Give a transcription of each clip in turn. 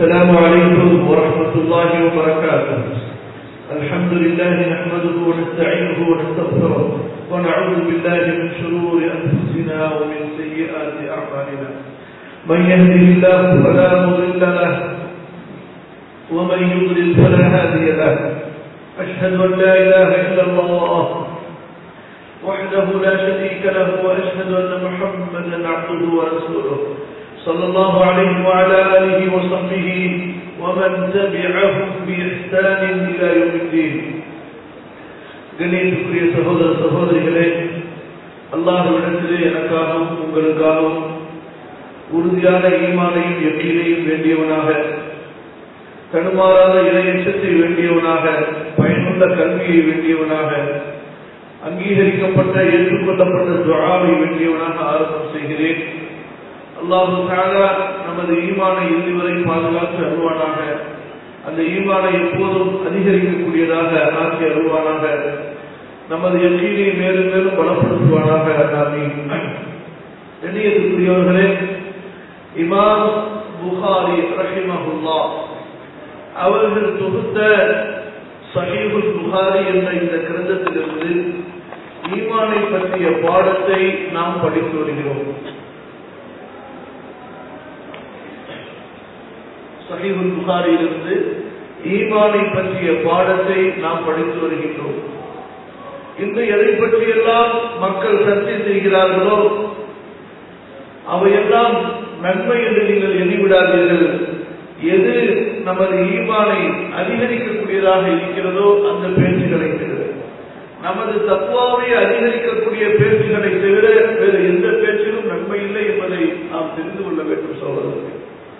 السلام عليكم ورحمة الله وبركاته. الحمد لله نحمده ونستعينه ونستغفره ونعوذ بالله من شرور أنفسنا ومن سيئات أعمالنا. من يهده الله فلا مضل له ومن يضلل فلا هادي له. أشهد أن لا إله إلا الله وحده لا شريك له وأشهد أن محمدا عبده ورسوله صلى الله عليه وعلى آله وصحبه ومن تبعهم بإحسان إلى يوم الدين. கண்ணியத்துக்குரிய சகோதர சகோதரிகளே, அல்லாஹ்விடத்திலே எனக்காகவும் உங்களுக்காகவும் உறுதியான ஈமானையும் யக்கீனையும் வேண்டியவனாக, தடுமாறாத இறையச்சத்தை வேண்டியவனாக, பயனுள்ள கல்வியை வேண்டியவனாக, அங்கீகரிக்கப்பட்ட ஏற்றுக்கொள்ளப்பட்ட துஆவை வேண்டியவனாக ஆரம்பம் செய்கிறேன். அல்லாஹ் தஆலா நமது ஈமானை இறுதி வரை பாதுகாத்து அருள்வானாக. அந்த ஈமானை எப்போதும் அதிகரிக்கக்கூடியதாக ஆக்கி அருள்வானாக. நமது யக்கீனை மேலும் மேலும் பலப்படுத்துவானாக. ஆமீன். கண்ணியத்துக்குரியவர்களே, இமாம் புகாரி ரஹிமஹுல்லாஹ் அவர்கள் தொகுத்த ஸஹீஹுல் புகாரி என்ற இந்த கிரந்தத்திலிருந்து ஈமானை பற்றிய பாடத்தை நாம் படித்து வருகிறோம். ஸஹீஹுல் புகாரியிலிருந்து ஈமானை பற்றிய பாடத்தை நாம் படித்து வருகின்றோம். இன்று எதை பற்றியெல்லாம் மக்கள் சர்ச்சை செய்கிறார்களோ அவையெல்லாம் நன்மை என்று நீங்கள் எண்ணிவிடாதீர்கள். எது நமது ஈமானை அதிகரிக்கக்கூடியதாக இருக்கிறதோ அந்த பேச்சுகளை தவிர, நமது தக்வாவை அதிகரிக்கக்கூடிய பேச்சுகளை தவிர வேறு எந்த பேச்சிலும் நன்மை இல்லை என்பதை நாம் தெரிந்து கொள்ள வேண்டும் சகோதரர்களே.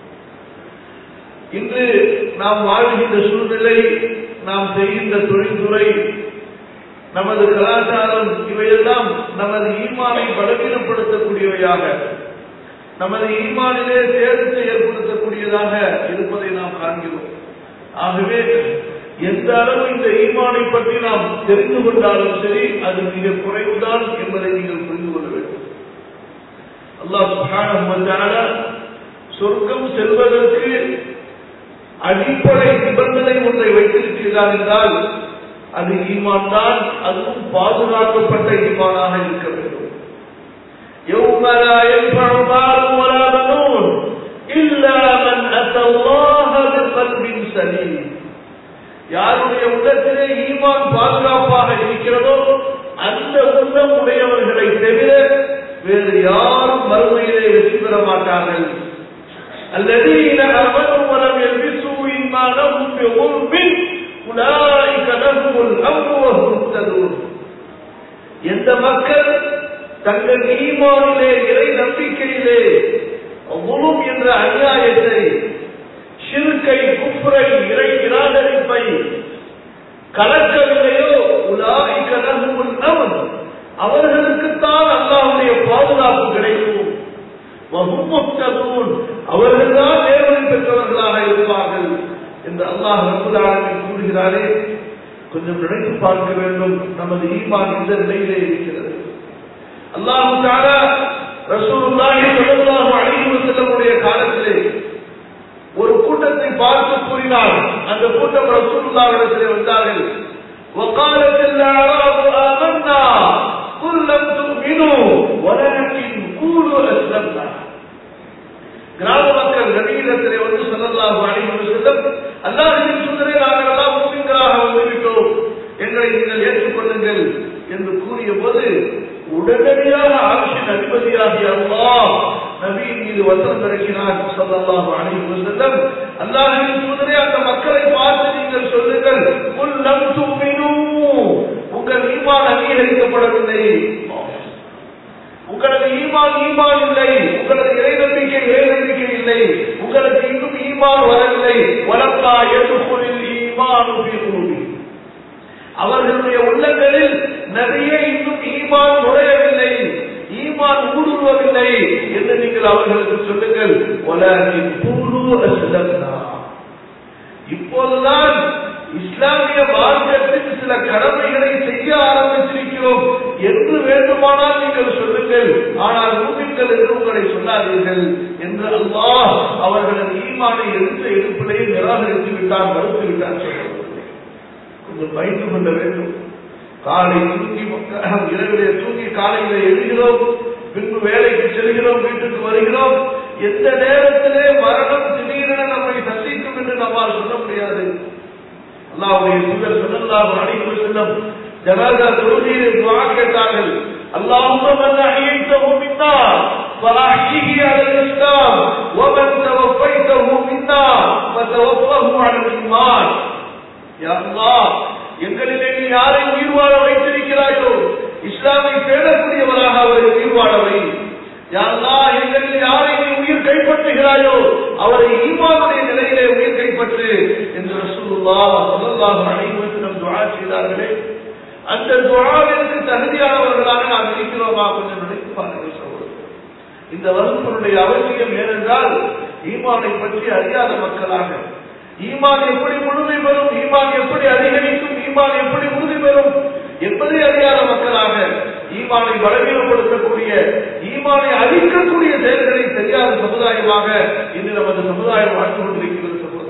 இன்று நாம் வாழ்கின்ற சூழ்நிலை, நாம் செய்கின்ற தொழில்துறை, நமது கலாச்சாரம், இவையெல்லாம் நமது ஈமானை பலவீனப்படுத்தக்கூடியவையாக, நமது ஈமானிலே சேதத்தை ஏற்படுத்தக்கூடியதாக இருப்பதை நாம் காண்கிறோம். ஆகவே எந்த அளவு இந்த ஈமானை பற்றி நாம் தெரிந்து கொண்டாலும் சரி, அது மிக குறைவுதான் என்பதை நீங்கள் புரிந்து கொள்ள வேண்டும். அல்லாஹ் சுப்ஹானஹு வ தஆலா சொர்க்கம் செல்வதற்கு அடிப்படை நிபந்தனை ஒன்றை வைத்திருக்கிறார் என்றால் அது ஈமான் தான். அதுவும் பாதுகாக்கப்பட்ட ஈமானாக இருக்க வேண்டும். يَوْمَ لَا يَنْفَعُ مَالٌ وَلَا بَنُونَ إِلَّا مَنْ أَتَى اللَّهَ بِقَلْبٍ سَلِيمٍ. யாருடைய உள்ளத்திலே ஈமான் பாதுகாப்பாக இருக்கிறதோ அந்த உள்ளம் உடையவர்களை தவிர வேறு யாரும் மறுமையிலே வெற்றி பெற மாட்டார்கள். الَّذِينَ آمَنُوا وَلَمْ يَلْبِسُوا إِيمَانَهُم بِظُلْمٍ أُولَٰئِكَ لَهُمُ الْأَمْنُ وَهُمْ مُهْتَدُونَ. எந்த மக்கள் தங்கள் ஈமானிலே, இறை நம்பிக்கையிலே ظلم என்ற அநியாயத்தை, ஷிர்கை, குஃப்ரை, இறை நிராகரிப்பை கலக்கவில்லையோ உலாயிக லஹுமுல் அம்ன், அவர்களுக்குத்தான் அல்லாஹ்வுடைய பாதுகாப்பு கிடைக்கும். வஹும் முஹ்ததூன், அவர்கள்தான் நேர்வழி பெற்றவர்களாக இருப்பார்கள் என்று அல்லாஹ் ரப்பல் ஆலமீன் கூறுகிறாரே. கொஞ்சம் நினைத்து பார்க்க வேண்டும், நமது ஈமான் இந்த நிலையிலே இருக்கிறது. அல்லாஹ் தஆலா ரசூலுல்லாஹி ஸல்லல்லாஹு அலைஹி வஸல்லம் உடைய காலத்திலே ஒரு கூட்டத்தை பார்த்து கூறினார். அந்த கூட்டம் ரசூலுல்லாஹிடத்திலே வந்தார்கள். وقالت الأعراب آمنا قل لم تؤمنوا ولكن قولوا أسلمنا. கிராம மக்கள் நபியிடத்திலே வந்து ஸல்லல்லாஹு அலைஹி வஸல்லம், அல்லாஹ்வின் தூதரே, நாங்கள் எல்லாம் முஸ்லிம்களாக வந்துவிட்டோம், எங்களை நீங்கள் ஏற்றுக்கொள்ளுங்கள் என்று கூறிய போது உடனடியாக ஆர்ஷின் அதிபதியாகிய அல்லாஹ் நபியின் மீது வசனம் இறக்கினார். ஸல்லல்லாஹு அலைஹி வஸல்லம், அல்லாஹ்வின் தூதரே, அந்த மக்களை பார்த்து நீங்கள் சொல்லுங்கள், குல் லம் துமினு, உங்கள் ஈமான் அங்கீகரிக்கப்படவில்லை, உங்களது ஈமான் இல்லை, உங்களது இறை நம்பிக்கை இல்லை, உங்களுக்கு இன்னும் ஈமான் வரவில்லை. வலக்கா யதுகுலில் ஈமானு ஃபீ குலூபி, அவர்களுடைய உள்ளங்களில் நிறைய இன்னும் ஈமான் நுழையவில்லை, ஈமான் ஊடுருவவில்லை என்று நீங்கள் அவர்களுக்கு சொல்லுங்கள். வலகின் கூலு அஸ்லம்னா, இப்போதுதான் இஸ்லாமிய மார்க்கத்தின் சில கடமைகளை செய்ய ஆரம்பித்திருக்கிறோம் என்று வேண்டுமானால் நீங்கள் சொல்லுங்கள், ஆனால் மூமின்கள் என்று உங்களை சொல்லாதீர்கள் என்று அல்லாஹ் அவர்களது ஈமான் ஈமானை எடுத்த எடுப்பிலேயே நிராகரித்து விட்டார், மறுத்து விட்டார். கொஞ்சம் பயந்து கொள்ள வேண்டும். காலை தூங்கி இரவிலே தூங்கி காலையில எழுகிறோம், பின்பு வேலைக்கு செல்கிறோம், வீட்டுக்கு வருகிறோம். எந்த நேரத்திலே மரணம் திடீரென நம்மை சந்திக்கும் என்று நம்மால் சொல்ல முடியாது. அல்லாஹ்வுடைய தூதர் ஸல்லல்லாஹு அலைஹி வஸல்லம் ஜனாஸா தொழுகையிலே துஆ கேட்டார்கள். அல்லாஹும்ம மன் அஹ்யைதஹு மின்னா ஃபஅஹ்யிஹி அலல் இஸ்லாம் வ மன் தவஃபைதஹு மின்னா ஃபதவஃபஹு அலல் ஈமான். யா அல்லாஹ், எங்களிலே நீ யாரை உயிர் வாழ வைத்திருக்கிறாயோ இஸ்லாமை பேணக்கூடியவராக அவரை உயிர் வாழவை. யா அல்லாஹ், எங்களில் யாரை நீ உயிர் கைப்பற்றுகிறாயோ அவரை ஈமானுடைய நிலையிலே உயிர் கைப்பற்று என்று ரசூலுல்லாஹ் ஸல்லல்லாஹு அலைஹி வஸல்லம் துஆ செய்தார்களே, அந்த துஆவிற்கு தகுதியானவர்களாக நாம் இருக்கிறோமா? கொஞ்சம் நினைத்து பாருங்கள் சகோதரர்களே. இந்த வகுப்பினுடைய அவசியம் ஏனென்றால் ஈமானை பற்றி அறியாத மக்களாக, ஈமான் எப்படி முழுமை பெறும், ஈமான் எப்படி அதிகரிக்கும், ஈமான் எப்படி உறுதி பெறும் என்பதை அறியாத மக்களாக, ஈமானை பலவீனப்படுத்தக்கூடிய, ஈமானை அழிக்கக்கூடிய செயல்களை தெரியாத சமுதாயமாக இன்று நமது சமுதாயம் வாழ்ந்து கொண்டிருக்கிறது.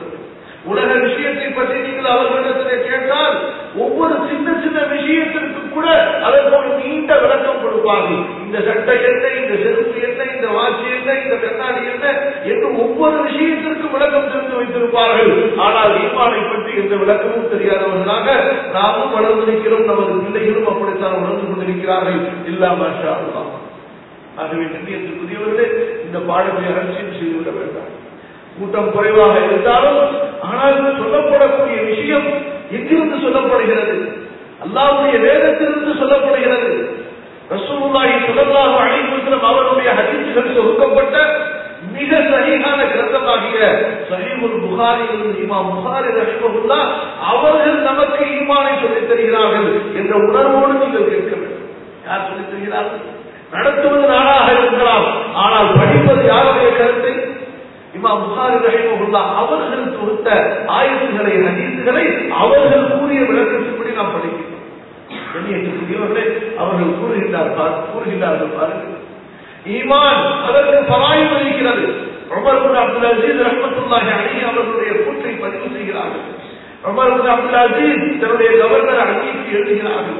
உலக விஷயத்தை பற்றி நீங்கள் அவர்களிடத்திலே கேட்டால் ஒவ்வொரு சின்ன சின்ன விஷயத்திற்கும் கூட அதற்கு ஒரு நீண்ட விளக்கம் கொடுப்பார்கள். இந்த சட்டை என்ன, இந்த செருப்பு என்ன, இந்த வாட்சி என்ன, இந்த கண்ணாடி என்ன என்று ஒவ்வொரு விஷயத்திற்கும் விளக்கம் தெரிந்து வைத்திருப்பார்கள். ஆனால் ஈமானை பற்றி எந்த விளக்கமும் தெரியாதவர்களாக நாமும் வளர்ந்திருக்கிறோம், நமது பிள்ளைகளும் அப்படித்தான் வளர்ந்து கொண்டிருக்கிறார்கள். இல்லா மாஷா அல்லாஹ். ஆகவே கண்ணியத்திற்குரியவர்களே, இந்த பாடத்தை அலட்சியம் செய்துவிட வேண்டாம். கூட்டம் குறைவாக இருந்தாலும் ஆனால் சொல்லப்படக்கூடிய விஷயம் எங்கிருந்து சொல்லப்படுகிறது? அல்லாஹ்வுடைய வேதத்திலிருந்து சொல்லப்படுகிறது. ரசூலுல்லாஹி ஸல்லல்லாஹு அலைஹி வஸல்லம் அவருடைய ஹதீஸ்கள் தொகுக்கப்பட்ட மிக சஹீஹான கிரந்தமாகிய ஸஹீஹுல் புகாரியில் இமாம் புகாரி ரஹிமஹுல்லாஹ் அவர்கள் நமக்கு ஈமானை சொல்லித் தருகிறார்கள் என்ற உணர்வோடு நீங்கள் கேட்க வேண்டும். யார் சொல்லித் தருகிறார்கள்? நடத்துவது நானாக இருக்கலாம், ஆனால் படிப்பது யாருடைய கருத்தை? இமாம் புகாரி ரஹிமஹுல்லாஹ் அவர்கள் தொகுத்த ஆயத்துகளை, ஹதீஸ்களை அவர்கள் கூறிய விளக்கத்தின்படி நாம் படிக்கிறோம். கண்ணியத்திற்குரியவர்களே, அவர்கள் கூறுகின்றார்கள் பாருங்கள், ஈமான் அதற்கு பராயம் இருக்கிறது. உமர் இப்னு அப்துல் அஸீஸ் ரஹ்மத்துல்லாஹி அலைஹி அவர்களுடைய கூற்றை பதிவு செய்கிறார்கள். உமர் இப்னு அப்துல் அஸீஸ் தன்னுடைய கவர்னர் அலீக்கு எழுதுகிறார்கள்,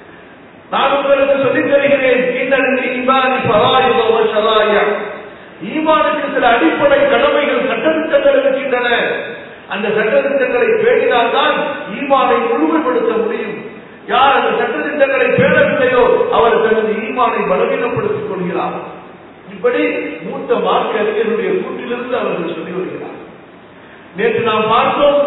நான் உங்களுக்கு சொல்லித் தருகிறேன், இன்னல் ஈமான் ஃபராயிது வ ஷராயிஅ, ஈமானுக்கு சில அடிப்படை கடமைகள், சட்டத்திட்டங்கள் இருக்கின்றன. அந்த சட்டத்திட்டங்களை பேணினால்தான் ஈமானை முழுமைப்படுத்த முடியும். யார் அந்த சட்டத்திட்டங்களை பேணவில்லையோ அவர் தனது ஈமானை பலவீனப்படுத்திக் கொள்கிறார். இப்படி மூத்த மார்க்க அறிஞருடைய கூற்றிலிருந்து அவர்கள் சொல்லி வருகிறார். நேற்று நாம் பார்த்தோம்,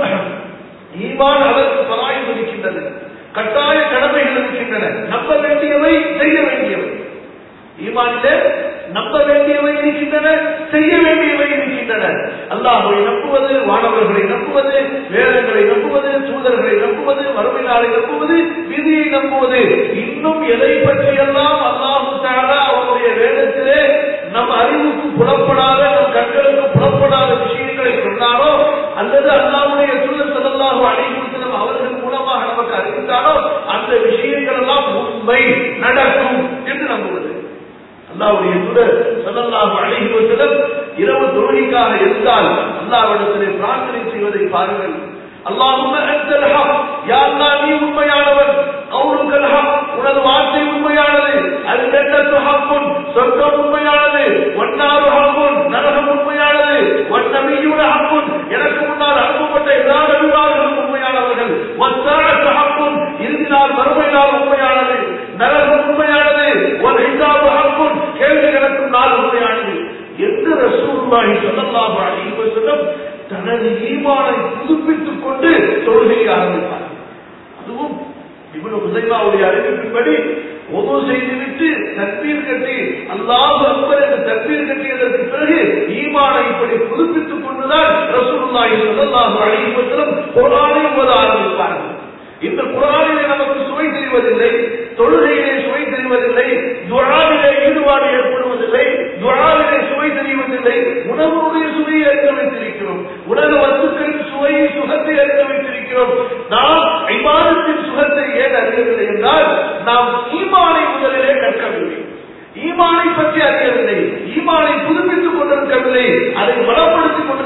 ஈமான் அதற்கு பராயம் இருக்கின்றது, கட்டாய கடமைகள் இருக்கின்றன, நம்ப வேண்டியவை, செய்ய வேண்டியவை. ஈமானிலே நம்ப வேண்டியவை இருக்கின்றன, செய்ய வேண்டியவை இருக்கின்றன. அல்லாஹ்வை நம்புவது, வானவர்களை நம்புவது, வேதங்களை நம்புவது, தூதர்களை நம்புவது, மறுமை நாளை நம்புவது, விதியை நம்புவது, இன்னும் எதை பற்றியெல்லாம் அல்லாஹ் தஆலா அவருடைய வேதத்திலே நம் அறிவுக்கு புலப்படாத, நம் கண்களுக்கு புலப்படாத விஷயங்களை சொன்னாரோ அல்லது அல்லாஹ்வுடைய தூதர் ஸல்லல்லாஹு அலைஹி வஸல்லம் அவர்கள் மூலமாக நமக்கு அறிவித்தாரோ அந்த விஷயங்கள் எல்லாம் உண்மை, நடக்கும் என்று நம்புவது. அல்லாஹ்வுடைய தூதர் ஸல்லல்லாஹு அலைஹி வஸல்லம் இரவு தொழுகைக்காக இருந்தால் அல்லாஹ்விடத்திலே பிரார்த்தனை செய்வதை பாருங்கள். அல்லாஹும்ம அன்தல் ஹக், யா அல்லாஹ் நீ உண்மையானவன், கௌலுக்கல் ஹக், உனது வார்த்தை உண்மையானது, அல் ஜன்னத்து ஹக்குன், சொர்க்கம் உண்மையானது, வன்னாரு ஹக்குன், நரகம் உண்மையானது, வன்னபியூன ஹக்குன், எனக்கு முன்னால் அனுப்பப்பட்ட எல்லா நபிமார்களும் உண்மையானவர்கள், வஸ்ஸாஅத்து ஹக்குன், இறுதி நாள் மறுமை நாள் உண்மையானது, நரகம் உண்மையானது, வல் ஹிசாபு ஹக்குன், கேள்வி கணக்கும் நாள் உண்மையானது என்று ரசூலுல்லாஹி ஸல்லல்லாஹு அலைஹி வஸல்லம் தனது ஈமானை புதுப்பித்துக் கொண்டு தொழுகையை ஆரம்பித்தார். அதுவும் இப்னு ஹுஸைமாவுடைய அறிவிப்பின்படி ஒது செய்துவிட்டு தக்பீர் கட்டி அல்லாஹு அக்பர் என்று தக்பீர் கட்டியதற்கு பிறகு ஈமானை இப்படி புதுப்பித்துக் கொண்டுதான் ரசூலுல்லாஹி ஸல்லல்லாஹு அலைஹி வஸல்லம் குர்ஆனை ஓத ஆரம்பித்தார்கள். இந்த குர்ஆனிலே நமக்கு சுவை தெரிவதில்லை, தொழுகையிலே சுவை தெரிவதில்லை, துஆவிலே ஈடுபாடு ஏற்படுவதில்லை, துஆவிலே சுவை தெரிவதில்லை, உணவுடைய சுவையை அறிந்து வைத்திருக்கிறோம், உலக வஸ்துக்களின் சுவையை, சுகத்தை அறிந்து வைத்திருக்கிறோம். நாம் இபாதத்தின் சுகத்தை ஏன் அறியவில்லை என்றால் நாம் ஈமானை முதலிலே கற்கவில்லை, ஈமானை பற்றி அறியவில்லை, ஈமானை புதுப்பித்துக் கொண்டிருக்கவில்லை, அதை பலப்படுத்திக் கொண்டிருக்கவில்லை.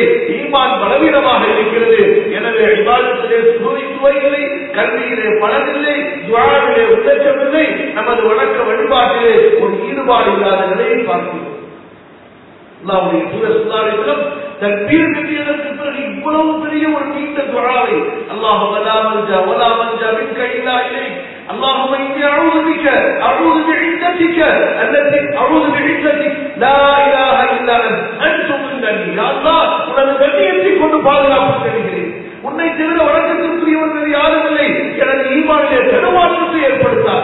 ஈமான் பலவீனமாக இருக்கிறது. எனவே இபாதத்திலே சுவை இல்லை, கல்வியிலே பலனில்லை, துஆவிலே உள்ளச்சமில்லை, நமது வணக்க வழிபாட்டிலே ஒரு ஈடுபாடு இல்லாத நிலையை பார்க்கிறோம். அல்லாஹ்வுடைய தூதர் ஸல்லல்லாஹு அலைஹி வஸல்லம் தக்பீர் கட்டியதற்கு பிறகு இவ்வளவு பெரிய ஒரு நீண்ட துஆவை அல்லாஹும்ம லா மல்ஜா வலா மல்ஜா மின்க இல்லா இலைக் اللهم إني أعوذ بك أعوذ بعزتك التي أعوذ بعزتك لا إله إلا أنت منني يا الله உனது கண்ணியத்தை கொண்டு பாதுகாப்பு தேடுகிறேன். உன்னை தவிர வணக்கத்திற்குரியவன் வேறு யாரும் இல்லை. எனது ஈமானிலே தடுமாற்றத்தை ஏற்படுத்தாது.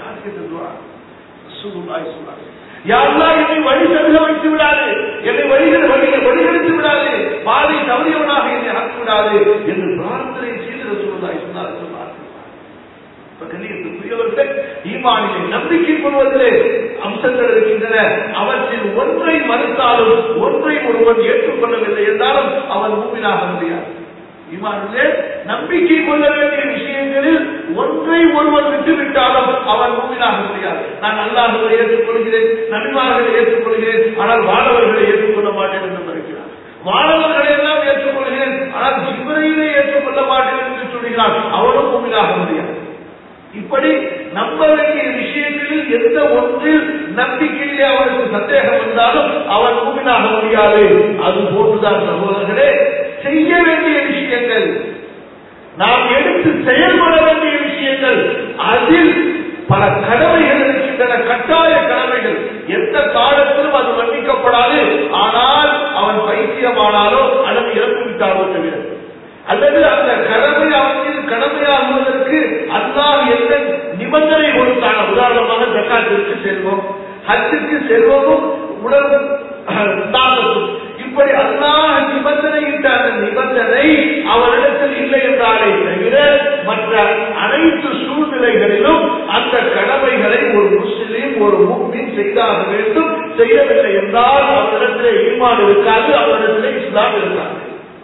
யா அல்லாஹ் என்னை வழி தடுக்க வைத்து விடாது, என்னை வழிகெடுத்து விடாது, பாதை தவறியவனாக என்னை ஆக்கி விடாது என்று பிரார்த்தனை செய்து ரசூலுல்லாஹி ஸல்லல்லாஹு அலைஹி வஸல்லம் கண்ணியத்துக்குரியவர்கள் ஈமானிலே நம்பிக்கை கொள்வதிலே அம்சங்கள் இருக்கின்றன. அவற்றில் ஒன்றை மறுத்தாலும் ஒன்றை ஒருவன் ஏற்றுக்கொள்ளவில்லை என்றாலும் அவன் மூமினாக முடியாது. ஈமானிலே நம்பிக்கை கொள்ள வேண்டிய விஷயங்களில் ஒன்றை ஒருவன் விட்டுவிட்டாலும் அவன் மூமினாக முடியாது. நான் அல்லாஹ்வை ஏற்றுக்கொள்கிறேன், நபிமார்களை ஏற்றுக்கொள்கிறேன், ஆனால் வானவர்களை ஏற்றுக்கொள்ள மாட்டேன் என்று மறுக்கிறார். வானவர்களை எல்லாம் ஏற்றுக்கொள்கிறேன், ஆனால் ஜிப்ரீலை ஏற்றுக்கொள்ள மாட்டேன் என்று சொல்கிறான். அவனும் மூமினாக முடியாது. இப்படி நம்ப வேண்டிய விஷயங்களில் எந்த ஒன்றில் நம்பிக்கையிலே அவனுக்கு சந்தேகம் வந்தாலும் அவன் மூமினாக முடியாது. அது போன்றுதான் சகோதரர்களே, செய்ய வேண்டிய விஷயங்கள், நாம் எடுத்து செயல்பட வேண்டிய விஷயங்கள், அதில் பல கடமைகள் இருக்கின்றன, கட்டாய கடமைகள். எந்த காலத்திலும் அது மன்னிக்கப்படாது. ஆனால் அவன் பைத்தியமானாலோ அல்லது இறந்து விட்டாலோ தவிர, அல்லது அந்த கடமை அவற்றில் கடமையாகுவதற்கு அல்லாஹ் என்ன நிபந்தனை கொடுத்தான. உதாரணமாக ஜக்காத்திற்கு செல்வம், ஹஜ்ஜுக்கு செல்வமும் உடல் தாக்கத்தும், இப்படி அல்லாஹ் நிபந்தனையிட்ட அந்த நிபந்தனை அவரிடத்தில் இல்லை என்றாலே தவிர மற்ற அனைத்து சூழ்நிலைகளிலும் அந்த கடமைகளை ஒரு முஸ்லிம் ஒரு முஃமின் செய்தாக வேண்டும். செய்யவில்லை என்றால் அவரிடத்திலே ஈமான் இருக்காது, அவரிடத்திலே இஸ்லாம் இருக்காது.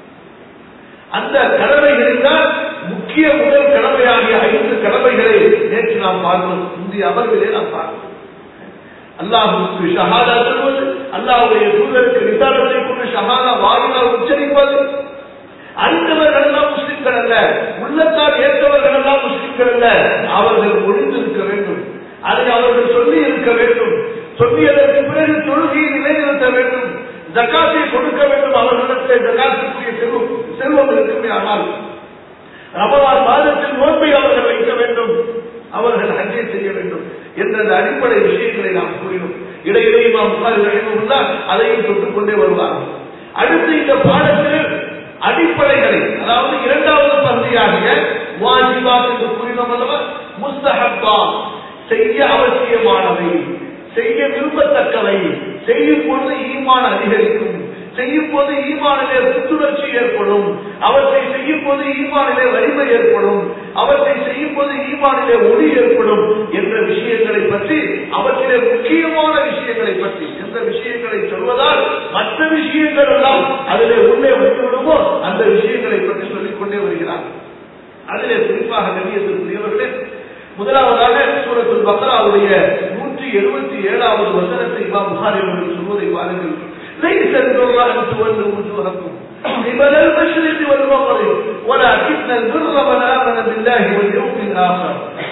அந்த கடமைகளில் தான் முக்கிய முதல் கடமையாகிய 5 கடமைகளை நேற்று நாம் பார்த்தோம். இந்திய அமர்விலே நாம் பார்த்தோம். அல்லாஹ்வுக்கு ஷஹாதா சொல்வது, அல்லாஹ்வுடைய தூதருக்கு ரிசாலத்தை கொண்டு ஷஹாதா வாயினால் உச்சரிப்பது. அறிந்தவர்கள் எல்லாம் முஸ்லிம்கள் அல்ல, உள்ளத்தால் ஏற்றவர்கள் எல்லாம் முஸ்லிம்கள் அல்ல. அவர்கள் ஒழிந்திருக்க வேண்டும், அதை அவர்கள் சொல்லி இருக்க வேண்டும். சொல்லியதற்கு பிறகு தொழுகையை நிலைநிறுத்த வேண்டும், ஜகாத்தை கொடுக்க வேண்டும். அவர்களிடத்தில் ஜகாத்துக்குரிய செல்வம் இருக்குமே, ஆனால் ரமலான் மாதத்தில் நோன்பை அவர்கள் வைக்க வேண்டும், அவர்கள் ஹஜ்ஜை செய்ய வேண்டும் என்ற அடிப்படை விஷயங்களை நாம் கூறினோம். இடையிடையே இமாம் புகாரி ரஹிமஹுல்லாஹ் அதையும் தொட்டுக்கொண்டே வருவார். அடுத்து இந்த பாடத்தில் அடிப்படைகளை, அதாவது இரண்டாவது பகுதியாகிய வாஜிபாத் என்று கூறினோம் அல்லவா, முஸ்தஹப்பா செய்ய அவசியமானவை, செய்ய விரும்பத்தக்கவை, செய்யும் பொழுது ஈமான் அதிகரிக்கும், செய்யும் போது ஈமானிலே புத்துணர்ச்சி ஏற்படும், அவற்றை செய்யும் போது ஈமானிலே வலிமை ஏற்படும், அவற்றை செய்யும் போது ஈமானிலே ஒளி ஏற்படும் என்ற விஷயங்களை பற்றி, அவற்றிலே முக்கியமான விஷயங்களை பற்றி, எந்த விஷயங்களை சொல்வதால் மற்ற விஷயங்கள் எல்லாம் அதிலே உள்ளே வந்துவிடுமோ அந்த விஷயங்களை பற்றி சொல்லிக் கொண்டே வருகிறார். அதிலே குறிப்பாக கண்ணியத்திற்குரியவர்களே, முதலாவதாக சூரத்துல் பக்ராவுடைய 177வது வசனத்தை இமாம் புகாரி அவர்கள் சொல்வதை பாருங்கள். ليس البر أن تولوا وجوهكم قبل المشرق والمغرب ولكن البر من آمن بالله واليوم الآخر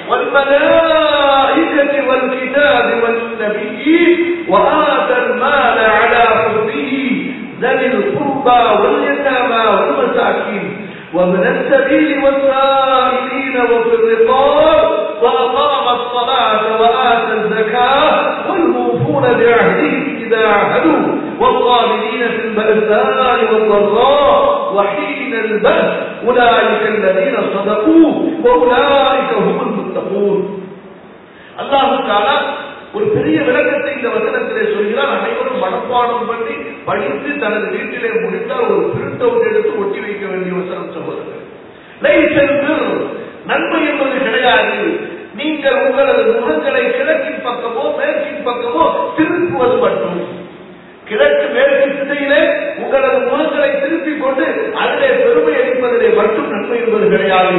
والملائكة والكتاب والنبيين وآتى المال على حبه ذوي القربى واليتامى والمساكين وابن السبيل والسائلين وفي الرقاب وأقام الصلاة وآتى الزكاة والموفون بعهدهم إذا عهدوا والصابرين في البأساء والضراء وحين البأس أولئك الذين صدقوا وأولئك هم المتقون. الله تعالى ஒரு பெரிய விளக்கத்தை இந்த வசனத்திலே சொல்கிறார். அனைவரும் மனப்பாடம் பண்ணி படித்து தனது வீட்டிலே முடித்தால் ஒரு பிரிண்ட் அவுட் எடுத்து ஒட்டி வைக்க வேண்டிய வசனம் சொல்வதற்கு. நன்மை என்பது கிடையாது, நீங்கள் உங்களது முகங்களை கிழக்கின் பக்கமோ மேற்கின் பக்கமோ திருப்புவது மட்டும். கிழக்கு மேற்கு திசையிலே உங்களது முகங்களை திருப்பிக் கொண்டு அதிலே பெருமை அளிப்பதிலே மட்டும் நன்மை என்பது கிடையாது.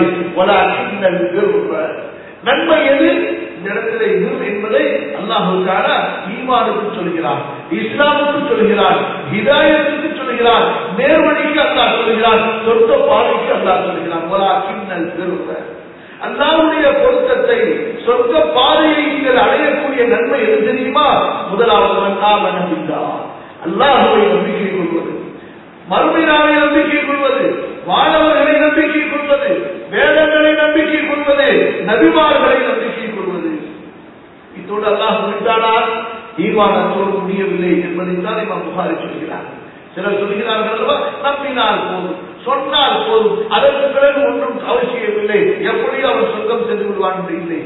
நன்மை எது? இந்த இடத்திலே என்பதை அல்லாஹ் தஆலா ஈமானுக்கு சொல்கிறார், இஸ்லாமுக்கு சொல்கிறார், ஹிதாயத்துக்கு சொல்கிறார். சொல்கிறான், நேர்வழிக்கு அல்லாஹ் சொல்கிறான், சொர்க்க பாதைக்கு அல்லாஹ் சொல்கிறான். வலாக்கின்னல் பிர்ர, அல்லாஹ்வுடைய பொருத்தத்தை, சொர்க்க பாதையை நீங்கள் அடையக்கூடிய நன்மை எது தெரியுமா? முதலாவது ஆமன பில்லாஹ், அல்லாஹ்வை நம்பிக்கை கொள்வது, மறுமை நாளை நம்பிக்கை கொள்வது, வானவர்களை நம்பிக்கை கொள்வது, வேதங்களை நம்பிக்கை கொள்வது, நபிமார்களை நம்பிக்கை கொள்வது. இதோடு அல்லாஹ் முடித்தானால் ஈமான் அற்றோடு முடியவில்லை என்பதைத்தான் இமாம் புகாரி சொல்கிறார். சிலர் சொல்கிறார்கள், நம்பினால் போதும், சொன்னால் போதும், அதற்கு பிறகு ஒன்றும் அவசியமில்லை, எப்படி அவன் சொர்க்கம் சென்று விடுவான் என்று இல்லை.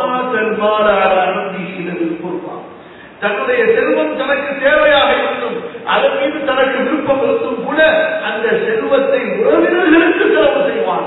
தன்னுடைய செல்வம் தனக்கு தேவையாக இருந்தும், அதன் மீது தனக்கு விருப்பம் இருந்தும் கூட அந்த செல்வத்தை உறவினர்களுக்கு செலவு செய்வான்.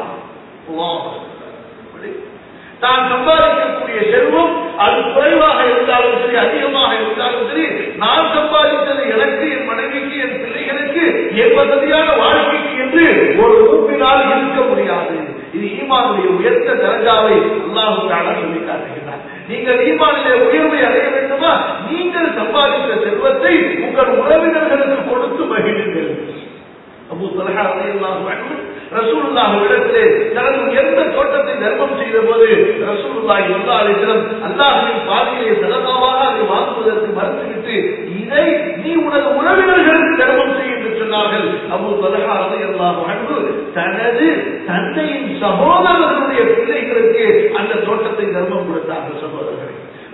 தான் சம்பாதிக்கக்கூடிய செல்வம் அது குறைவாக இருந்தாலும் சரி, அதிகமாக இருந்தாலும் சரி, நான் சம்பாதித்தது எனக்கு, என் மனைவிக்கு, என் பிள்ளைகளுக்கு, என் வசதியான வாழ்க்கைக்கு என்று ஒரு ஊப்பினால் இருக்க முடியாது. இது ஈமானுடைய உயர்ந்த தரஜாவை அல்லாஹ் தஆலா சொல்லி காட்டுகிறார். நீங்கள் ஈமானிலே உயர்வை அடைய வேண்டுமா? நீங்கள் சம்பாதித்த செல்வத்தை உங்கள் உறவினர்களுக்கு கொடுத்து மகிழுங்கள். அபூ தல்ஹா ரலியல்லாஹு அன்ஹு ரசூலுல்லாஹ் இடத்திலே தனது எந்த தோட்டத்தை தர்மம் செய்த போது ரசூலுல்லாஹி ஸல்லல்லாஹு அலைஹி வஸல்லம் அல்லாஹ்வின் பாதையிலே சதகாவாக அதை வாங்குவதற்கு மறுத்துவிட்டு, இதை நீ உனது உறவினர்களுக்கு தர்மம் செய் என்று சொன்னார்கள். அபூ தல்ஹா ரலியல்லாஹு அன்ஹு தனது தந்தையின் சகோதரர்களுடைய பிள்ளைகளுக்கு அந்த தோட்டத்தை தர்மம் கொடுத்தார்கள். சகோதரர்களே,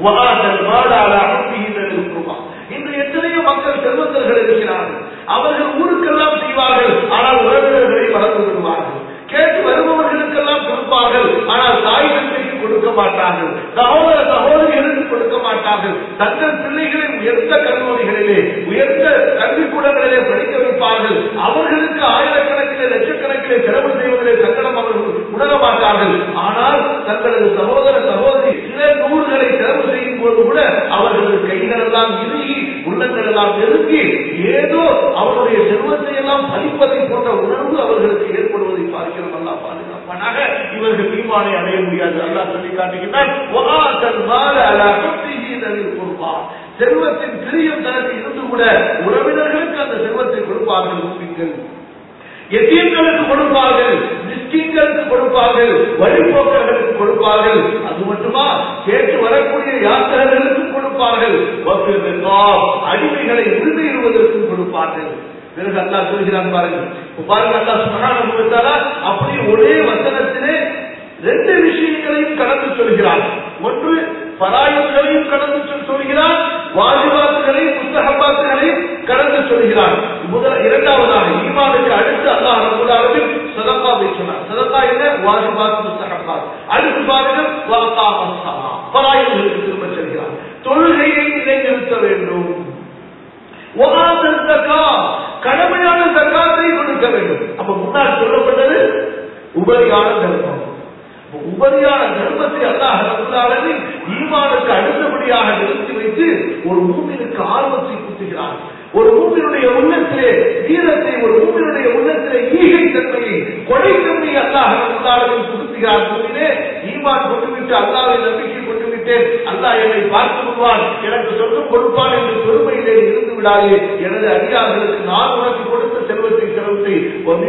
இன்று எத்தனையோ மக்கள் செல்வந்தர்கள் இருக்கிறார்கள். அவர்கள் ஊருக்கெல்லாம் செய்வார்கள், ஆனால் உறவினர்களை மறந்து விடுவார்கள். கேட்டு வருபவர்களுக்கெல்லாம் கொடுப்பார்கள், ஆனால் தாய் தந்தைக்கு கொடுக்க மாட்டார்கள், சகோதர சகோதரிகளுக்கு கொடுக்க மாட்டார்கள். தங்கள் பிள்ளைகளை உயர்ந்த கல்லூரிகளிலே, உயர்ந்த கல்விக்கூடங்களிலே படிக்க வைப்பார்கள். அவர்களுக்கு ஆயிரக்கணக்கிலே, லட்சக்கணக்கிலே செலவு செய்வதிலே சங்கடம் அவர்கள் உணர மாட்டார்கள். ஆனால் தங்களது சகோதர சகோதரி சில நூறுகளை செலவு செய்யும் போது கூட அவர்களது கைகள் எல்லாம் இறுகி, உள்ளங்கள் எல்லாம் நெருங்கி, ஏதோ அவருடைய செல்வத்தை எல்லாம் பறிப்பதை போன்ற உணர்வு அவர்களுக்கு ஏற்படுவதை பார்க்கிறோம். அல்லாஹ் பாதுகாப்பானாக. இவர்கள் ஈமானை அடைய முடியாது. அல்லாஹ் சொல்லி காட்டுகிறார், செல்வத்தின் பிரியம் தனக்கு இருந்து கூட உறவினர்களுக்கு அந்த செல்வத்தை கொடுப்பார்கள். முஸ்லிம்கள் எத்தீம்களுக்கு கொடுப்பார்கள், மிஸ்கீன்களுக்கு கொடுப்பார்கள், வழிபோக்கர்களுக்கு கொடுப்பார்கள். அது மட்டுமா, கேட்டு வரக்கூடிய யாத்திரைகளுக்கு கொடுப்பார்கள், அடிமைகளை உரிமையிடுவதற்கும் கொடுப்பார்கள். பிறகு அல்லாஹ் சொல்கிறான் பாருங்கள், அல்லாஹ் சுப்ஹானஹு வ தஆலா அப்படி ஒரே வசனத்திலே ரெண்டு விஷயங்களையும் கடந்து சொல்கிறார். ஒன்று ஃபராயித்களையும் கடந்து சொல்கிறார், வாஜிபாத்துகளையும் முஸ்தஹபாத்துகளையும் கடந்து சொல்கிறார். இரண்டாவதாக ஈமானுக்கு அடுத்து அல்லாஹ் ரப்பல் ஆலமீன் ஸதகாவை சொன்னார். ஸதகா என்ன? வாஜிபாத், முஸ்தஹபாத். அடுத்து பாருங்கள், வஅகாமஸ் ஸலா, ஃபராயித்களுக்கு திரும்ப சொல்கிறார். தொழுகையை நிலைநிறுத்த வேண்டும். வஆதல் ஸகாத், கடமையான ஸகாத்தை கொடுக்க வேண்டும். அப்ப முன்னால் சொல்லப்பட்டது உபரியான தர்மம். உபரியான தர்மத்தை அல்லாஹ் ரப்பல் ஆலமீன் ஈமானுக்கு அடுத்தபடியாக நிறுத்தி வைத்து ஒரு மூமினுக்கு ஆர்வத்தை கூட்டுகிறார். ஒரு மூமினுடைய உள்ளத்திலே வீரத்தை, ஒரு மூமினுடைய உள்ளத்திலே ஈகை தன்மையை, கொடைத்தன்மையை அல்லாஹ் ரப்பல் ஆலமீன் கொடுக்கிறார். மூமினே, ஈமான் கொண்டுவிட்டு அல்லாஹ்வை நம்பிக்கை கொண்டுவிட்டேன், அல்லாஹ் என்னை பார்த்து விடுவான், எனக்கு சொர்க்கம் கொடுப்பான் என்று பெருமையிலே இருந்து விடாதே. எனது அடியார்களுக்கு நான் உனக்கு கொடுத்த செல்வத்தை செலவு செய்.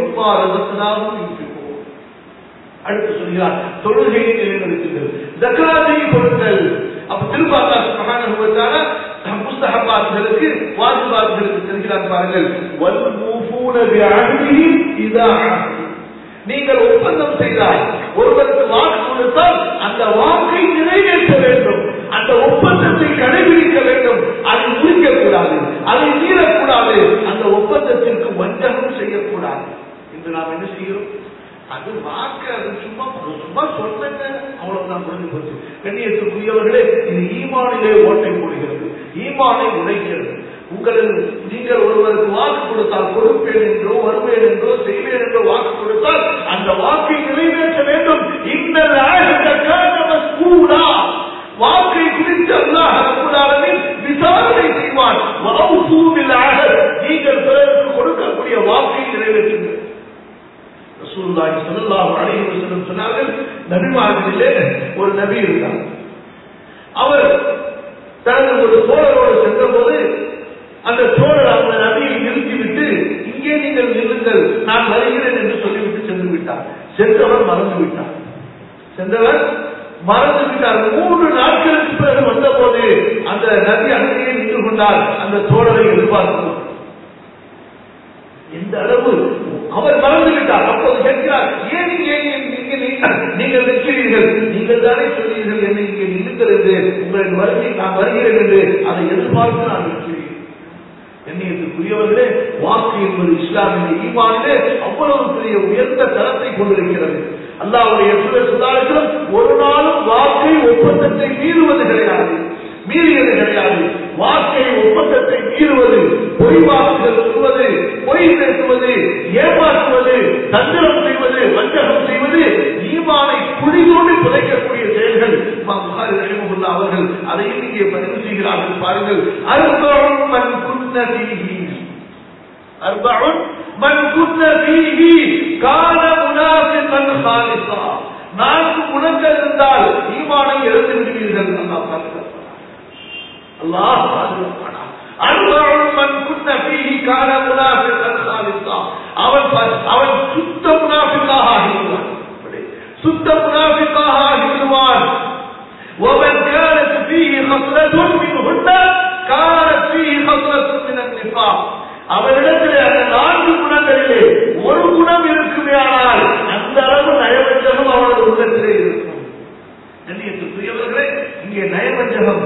அடுத்து சொல்கிறார், தொழுகையை நிலைநிறுத்துங்கள், ஜக்காத்தை கொடுங்கள். அப்ப திரும்ப அல்லாஹ் சுப்ஹானஹு வ தஆலா முஸ்தஹபாத்துகளுக்கு, வாஜிபாத்துகளுக்கு செல்கிறார். பாருங்கள், வல்மூஃபூன பிஅஹ்திஹி இதா அஹது, நீங்கள் ஒப்பந்தம் செய்தால், ஒருவருக்கு வாக்கு கொடுத்தால் அந்த வாக்கை நிறைவேற்ற வேண்டும், அந்த ஒப்பந்தத்தை கடைபிடிக்க வேண்டும். அதை முடிக்கக்கூடாது, அதை மீறக்கூடாது, அந்த ஒப்பந்தத்திற்கு வஞ்சகம் செய்யக்கூடாது. இன்று நாம் என்ன செய்கிறோம்? அது வாக்கு, அது சும்மா சொன்னங்க, அவ்வளவுதான் முடிஞ்சு போச்சு. கண்ணியத்துக்குரியவர்களே, இது ஈமானிலே ஓட்டை போடுகிறது, ஈமானை உடைக்கிறது. நீங்கள் ஒருவருக்கு வாக்கு கொடுத்தால், கொடுப்பேன் என்றோ, வருவேன் என்றோ, செய்வேன் என்றோ வாக்கு கொடுத்தால் அந்த வாக்கை நிறைவேற்ற வேண்டும். இந்த வாக்கை குறித்து அல்லாஹ் ரப்பல் ஆலமீன் விசாரணை செய்வான். நீங்கள் பிறருக்கு கொடுக்கக்கூடிய வாக்கை நிறைவேற்றுங்கள். ரசூலுல்லாஹி ஸல்லல்லாஹு அலைஹி வஸல்லம் சொன்னார்கள், நபிமார்களிலே ஒரு நபி இருந்தார். அவர் தனது ஒரு தோழரோடு சென்ற போது அந்த தோழர் அந்த நபியை நிறுத்திவிட்டு, இங்கே நீங்கள் நில்லுங்கள், நான் வருகிறேன் என்று சொல்லிவிட்டு சென்று விட்டார். சென்றவர் மறந்து விட்டார். 3 நாட்களுக்கு பிறகு வந்த போது அந்த நபி அங்கேயே நின்று கொண்டார். அந்த தோழரை எதிர்பார்க்கிறோம். எந்த அளவு அவர் மறந்து விட்டார். அப்போது கேட்கிறார், ஏன் நீங்கள் நிற்கிறீர்கள்? நீங்கள் தானே சொன்னீர்கள் என்னை இங்கே நில்லுங்கள் என்று, உங்களின் வருகை நான் வருகிறேன் என்று. அதை எதிர்பார்த்து நான் நிற்கிறேன். என்னையத்துக்குரியவர்களே, வாக்கு என்பது இஸ்லாமிய ஈமானிலே அவ்வளவு பெரிய உயர்ந்த தரத்தை கொண்டிருக்கிறது. அல்லாஹ்வுடைய தூதர் ஸல்லல்லாஹு அலைஹி வஸல்லம் ஒரு நாளும் வாக்கை ஒப்பந்தத்தை மீறுவது கிடையாது, மீறியது கிடையாது. வாக்கை ஒப்பந்தத்தை மீறுவது, பொய் வாக்குகள் சொல்வது, பொய் பேசுவது, ஏமாற்றுவது, தந்திரம் செய்வது, வஞ்சகம் செய்வது, ஈமானை குழிதோண்டி புதைக்கக்கூடிய செயல்கள். இமாம் புகாரி ரஹிமஹுல்லாஹ் அவர்கள் அதையும் இங்கே பதிவு செய்கிறார்கள். பாருங்கள், அர்பஉன் மன் குன்ன ஃபீஹி, அர்பஉன் மன் குன்ன ஃபீஹி கான முனாஃபிகன் ஹாலிஸா. 4 குணங்கள் இருந்தால் ஈமானை இழந்து விடுவீர்கள். அல்லாஹ் பாதுகாப்பான். அல்லாஹ் பாதுகாப்பான். அர்பஉன் மன் குன்ன ஃபீஹி கான முனாஃபிகன் ஹாலிஸா. அவன் சுத்த முனாஃபிகாக ஆகிவிடுவான். சுத்த முனாஃபிகாக ஆகிவிடுவான். ومن كانت فيه خصلة منهن كانت فيه خصلة من النفاق. அவரிடத்திலே அந்த 4 குணங்களிலே ஒரு குணம் இருக்குமே, ஆனால் அந்த அளவு நயவஞ்சகம் அவரது உள்ளத்திலே இருக்கும். கண்ணியத்துக்குரியவர்களே, இங்கே நயவஞ்சகம்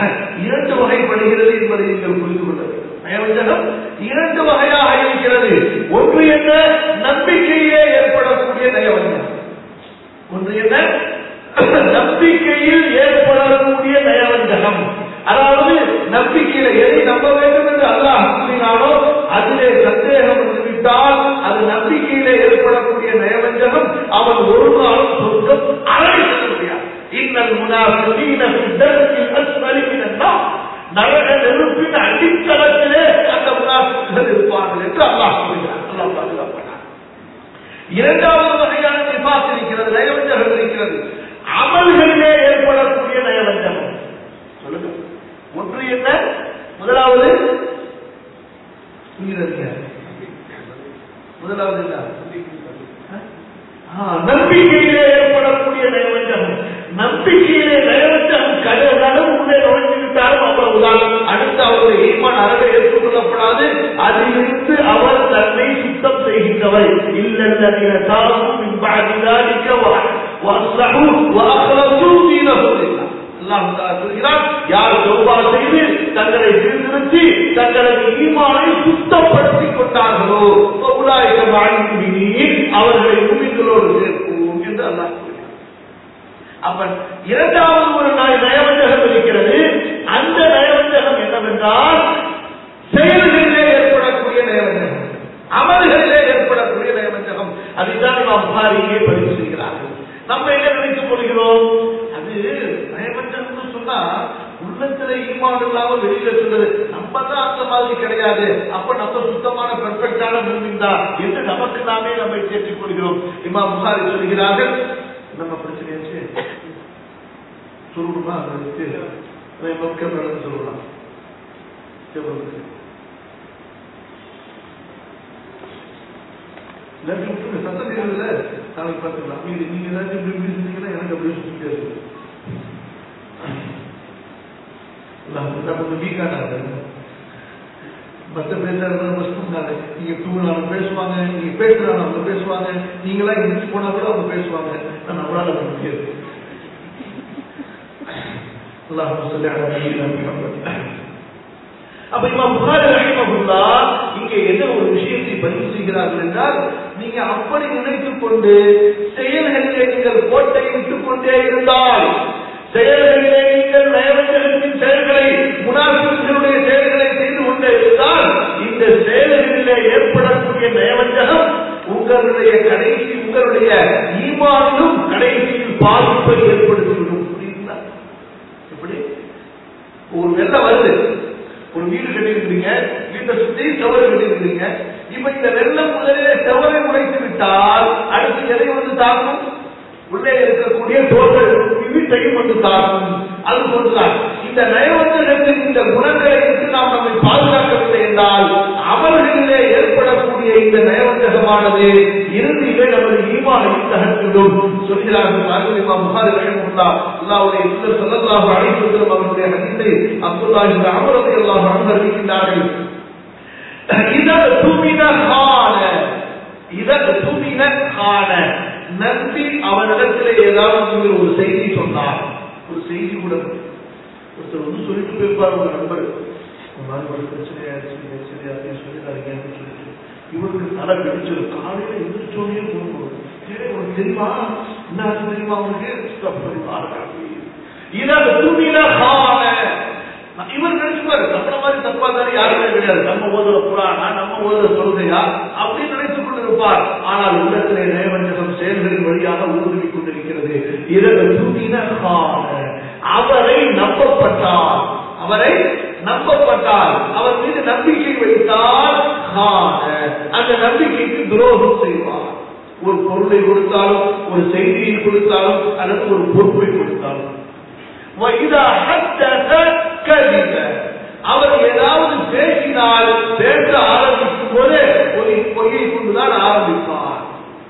2 வகைப்படுகிறது என்பதை நீங்கள் புரிந்து கொள்ள வேண்டும். நயவஞ்சகம் 2 வகையாக இருக்கிறது. ஒன்று என்ன? நம்பிக்கையிலே ஏற்படக்கூடிய நயவஞ்சகம். ஒன்று என்ன? நம்பிக்கையில் ஏற்படக்கூடிய நயவஞ்சகம். அதாவது நம்பிக்கையில எதை நம்ப வேண்டும் என்று அல்லாஹ் கூறினாலோ அதிலே சந்தேகம் வந்துவிட்டால் அது நம்பிக்கையிலே ஏற்படக்கூடிய நயவஞ்சகம். அவன் ஒரு நாளும் சொர்க்கம் அழைக்க முடியாது. இன்னல் முனாஃபிகீன ஃபி தர்கில் அஸ்ஃபலி மினன் நார். நரக நெருப்பின் அடித்தளத்திலே அந்த முனாஃபிக்குகள் இருப்பார்கள் என்று அல்லாஹ் கூறுகிறார். அல்லாஹ் பாதுகாப்பானார். 2வது வகையான நிஃபாக் இருக்கிறது, நயவஞ்சகம் இருக்கிறது. அமல்களிலே ஏற்படக்கூடிய நயவஞ்சகம். சொல்லுங்க, ஒன்று என்ன? முதலாவது நம்பிக்கையிலே ஏற்படக்கூடிய நயவஞ்சகம். நம்பிக்கையிலே நயவஞ்சகம் கடவுள் உள்ளே நுழைந்துவிட்டாலும் அவ்வளவுதான். அடுத்து அவருடைய ஈமான் அறவே ஏற்றுக்கொள்ளப்படாது. அதிலிருந்து அவர் தன்னை சுத்தம் செய்கின்றவர். இல்லல்லதீன தாபு மின் பஅதி ذلك وأصلحوا وأخلصوا دينهم لله. அல்லாஹ் தஆலா சொல்கிறார், யார் தௌபா செய்து தங்களை சீர்திருத்தி தங்களது ஈமானை சுத்தப்படுத்திக் கொண்டார்களோ உலாயிக மஅல் முஃமினீன், அவர்களை முஃமின்களோடு சேர்ப்போம் என்று அல்லாஹ் சொல்கிறார். அப்ப 2வது ஒரு நயவஞ்சகம் இருக்கிறது. அந்த நயவஞ்சகம் என்னவென்றால் செயல்களிலே ஏற்படக்கூடிய நயவஞ்சகம், அமல்களிலே ஏற்படக்கூடிய நயவஞ்சகம். அதைத்தான் இமாம் புகாரியே பதிவு செய்கிறார்கள். நம்ம என்ன நினைத்துக் கொள்கிறோம்? அது நயவஞ்சகம் சொன்னா உள்ளத்துல ஈமான் இல்லாம வெளியில சொல்றது. நம்ம தான் அந்த மாதிரி கிடையாது. அப்ப நம்ம சுத்தமான பெர்ஃபெக்டான முஃமின் தான் என்று நமக்கு நாமே நம்மை தேற்றிக் கொள்கிறோம். இமாம் புகாரி சொல்கிறார்கள், நம்ம பிரச்சனையாச்சு சொல்லணுமா? சொல்லலாம். சத்தம் இல்ல, நாளைக்கு பார்த்துக்கலாம். நீங்க ஏதாச்சும் இப்படி இப்படி சொன்னீங்கன்னா எனக்கு அப்படியே சுத்திட்டே இருக்கு. கொஞ்சம் வீக்கான மற்ற பேசுறாங்க. நீங்க தூங்கினாலும் பேசுவாங்க, நீங்க பேசுறாங்க அவங்க பேசுவாங்க, நீங்களா எந்திரிச்சு போனா கூட அவங்க பேசுவாங்க. நம்மளால முடியாது. அப்ப இமாம் புகாரி ரஹிமஹுல்லாஹ் இங்கே என்ன ஒரு விஷயத்தை பதிவு செய்கிறார்கள் என்றால், நீங்க அப்படி நினைத்துக் கொண்டு செயல்களிலே நீங்கள் கோட்டை விட்டுக் கொண்டே இருந்தால், செயல்களிலே நீங்கள் நயவஞ்சகத்தின் செயல்களை முனாஃபிக்குகளுடைய செயல்களை செய்து கொண்டே இருந்தால், இந்த செயல்களிலே ஏற்படக்கூடிய நயவஞ்சகம் உங்களுடைய ஈமானிலும் கடைசியில் பாதிப்பை ஏற்படுத்திவிடும். புரியுதுங்களா? எப்படி ஒரு வெள்ளம் வருது, ஒரு வீடு கட்டிருக்கிறீங்க, வீட்டை சுற்றி செவரு கட்டிருக்கிறீங்க. இப்ப இந்த வெள்ளம் முதலிலே செவரை உடைத்து விட்டால் அடுத்து எதை வந்து தாக்கும்? உள்ளே இருக்கக்கூடிய தோட்டல் வீட்டையும் வந்து தாக்கும். அது போன்றுதான் இந்த நயவஞ்சகத்தின் இந்த குணங்களை விட்டு நாம் நம்மை பாதுகாக்கவில்லை என்றால் அவர்களிலே ஏற்படக்கூடிய ஏற்படக்கூடிய இந்த நயவஞ்சகமானது இறுதியிலே நமது ஈமானை தகர்த்துவிடும். சொல்கிறார்கள் இமாம் புகாரி ரஹிமஹுல்லாஹ், அல்லாஹ்வுடைய தூதர் ஸல்லல்லாஹு அலைஹி வஸல்லம் அவருடைய ஹதீஸை அப்துல்லாஹ் இப்னு அம்ர் ரலியல்லாஹு அன்ஹு அறிவிக்கின்றார்கள். இதா துமின கான, இதா துமின கான, நபி அவரிடத்தில் ஏதாவது ஒரு செய்தி சொன்னார், ஒரு செய்தி கூட ஒருத்தர் வந்து சொல்லிட்டு போயிருப்பார் ஒரு நண்பர், ஒரு பிரச்சனையாச்சு சொல்லிடாதீங்கன்னு சொல்லிட்டு இவருக்கு தலை கடிச்சது. காலையில எதிர்ச்சோடனே போகணும், உனக்கு தெரியுமா என்ன தெரியுமா அவனுக்கு இவர் நினைச்சுப்பாரு நம்மள மாதிரி தப்பா தானே யாருமே கிடையாது, நம்ம ஓதுற புராணா நம்ம ஓதுற சொல்கையா அப்படின்னு நினைத்துக் கொண்டிருப்பார். ஆனால் உள்ளத்திலே நயவஞ்சகம் செயல்களின் வழியாக ஊடுருவிக் கொண்டிருக்கிறது. அவரை நம்பப்பட்டார், அவரை நம்பப்பட்டால், அவர் மீது நம்பிக்கை வைத்தால் அந்த நம்பிக்கைக்கு துரோகம் செய்வார். ஒரு பொருளை கொடுத்தாலும், ஒரு செய்தியை கொடுத்தாலும், அல்லது ஒரு பொறுப்பை கொடுத்தாலும், அவர் ஏதாவது பேசினால் பேச ஆரம்பிக்கும் போது ஒரு பொய்யை கொண்டுதான் ஆரம்பிப்பார்.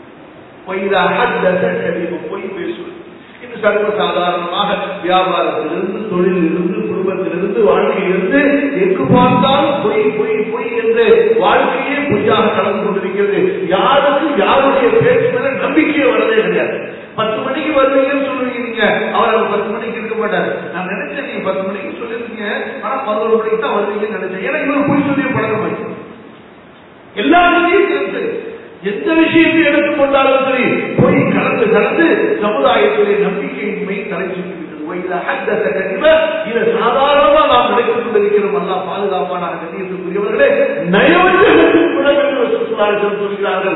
பொய் பேசுவது இது சர்வசாதாரணமாக வியாபாரத்திலிருந்து, தொழிலிருந்து, குடும்பத்திலிருந்து, வாழ்க்கையிலிருந்து எங்கு பார்த்தாலும் பொய் பொய் பொய் என்று வாழ்க்கையே பொய்யாக கலந்து கொண்டிருக்கிறது. யாருக்கு யாருடைய பேச்சு மேல நம்பிக்கையே வரதே கிடையாது. 10 மணிக்கு வருவீங்கன்னு சொல்லுவீங்க, அவர் 10 மணிக்கு இருக்க மாட்டாரு. நான் நினைச்சேன் நீங்க 10 மணிக்கு சொல்லிருக்கீங்க, ஆனா 11 மணிக்கு தான் வருவீங்கன்னு நினைச்சேன். ஏன்னா இவர் பொய் சொல்லிய பழக்கமாச்சு. எல்லா விஷயத்திலும் எந்த விஷயத்தை எடுத்துக்கொண்டாலும் சரி பொய் கலந்து கலந்து சமுதாயத்திலே நம்பிக்கையின்மை தலைச்சிருக்கிறது. இதை சாதாரணமா நாம் நினைத்துக் கொண்டிருக்கிறோம். அல்லாஹ் பாதுகாப்பான கண்ணியத்துக்குரியவர்களே, நயவஞ்சகத்தின் குணங்கள் சொல்கிறார்கள்.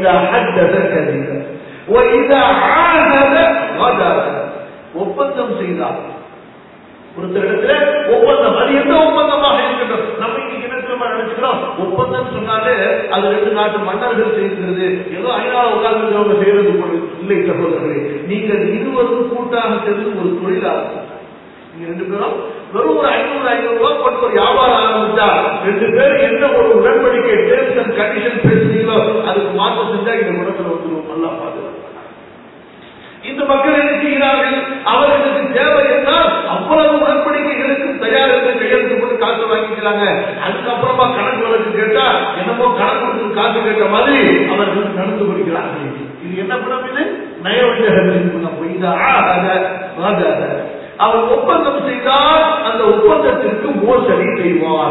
ஒப்பந்தம் செய்தார் ஒருத்தரிடத்துல ஒப்பந்தம், அது எந்த ஒப்பந்தமாக இருக்கட்டும். நம்ம இன்னைக்கு என்ன நினைச்சுக்கிறோம், ஒப்பந்தம் சொன்னாலே அது 2 நாட்டு மன்னர்கள் செய்கிறது, ஏதோ ஐநாவில் உட்கார்ந்து செய்யறது இல்லை. சகோதரர்களே, நீங்கள் இருவரும் கூட்டாக சேர்ந்து ஒரு தொழிலாளர், நீங்க 2 பேரும் வெறும் ஒரு 500 ரூபாய் போட்டு ஒரு வியாபாரம் ஆரம்பிச்சா 2 பேரும் என்ன ஒரு உடன்படிக்கை டேர்ம்ஸ் அண்ட் கண்டிஷன் பேசுறீங்களோ அதுக்கு மாற்றம் செஞ்சா இந்த குணத்துல வந்துடும். நல்லா பாதுகாப்பு. இந்த மக்கள் என்ன செய்கிறார்கள், அவர்களுக்கு தேவை என்றால் அவ்வளவு உடன்படிக்கைகளுக்கு தயார் என்று கையெழுத்து போட்டு காசு வாங்கிக்கிறாங்க. அதுக்கப்புறமா கணக்கு வழக்கு கேட்டா என்னமோ கணக்கு காசு கேட்ட மாதிரி அவர்கள் நடந்து கொள்கிறார்கள். இது என்ன குணம்? இது நயவஞ்சகத்தின் குணம். அவர் ஒப்பந்தம் செய்தால் அந்த ஒப்பந்தத்திற்கு மோசடி செய்வார்.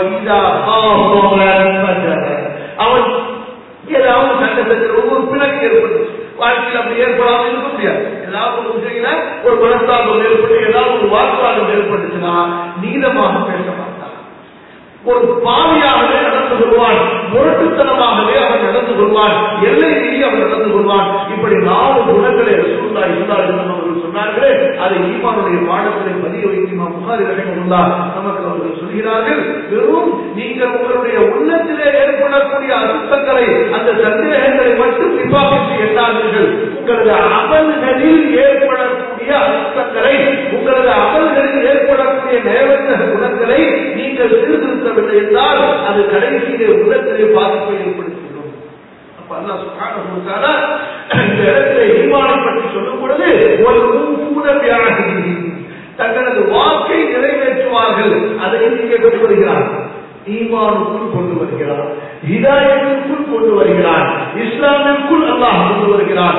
அவன் ஏதாவது சண்டை சச்சரவு, ஒரு பிணக்கு ஏற்பட்டு வாழ்க்கையில் அப்படி ஏற்படாமல் இருக்க முடியாது. ஏதாவது ஒரு விஷயங்கள ஒரு மனஸ்தாபம் ஏற்பட்டு ஏதாவது ஒரு வாக்குவாதம் ஏற்பட்டுச்சுன்னா நீளமாக பேச மாட்டான். ஒரு பாவியாகவே நடந்து கொள்வான், முரட்டுத்தனமாகவே அவன் நடந்து கொள்வான், எல்லை மீறி அவன் நடந்து கொள்வான். இப்படி 4 குணங்களை ரசூலுல்லாஹி ஸல்லல்லாஹு அலைஹி வஸல்லம் அவர்கள் சொன்னார்களே, அதை ஈமானுடைய பாடத்திலே பதிய வைத்து இமாம் புகாரி ரஹிமஹுல்லாஹ் நமக்கு அவர்கள் சொல்கிறார்கள். வெறும் நீங்கள் உங்களுடைய உள்ளத்திலே ஏற்படக்கூடிய அசுத்தங்களை, அந்த சந்தேகங்களை மட்டும் நிபாபித்து எண்ணாதீர்கள். உங்களது அமல்களில் ஏற்படக்கூடிய அசுத்தங்களை, உங்களது அமல்களில் ஏற்படக்கூடிய நயவஞ்சக குணங்களை நீங்கள் சீர்திருத்தவில்லை என்றால் அது கடைசியிலே உள்ளத்திலே பாதிப்பை ஏற்படுத்திவிடும். அப்ப அல்லாஹ் சுப்ஹானஹு வ தஆலா இந்த இடத்திலே ஈமானை பற்றி சொல்லும் பொழுது ஒரு தங்களது வாக்கை நிறைவேற்றுவார்கள், அதை இங்கே கொண்டு வருகிறார். ஈமானுக்குள் கொண்டு வருகிறார், ஹிதாயத்திற்குள் கொண்டு வருகிறார், இஸ்லாமிற்குள் அல்லாஹ் கொண்டு வருகிறார்.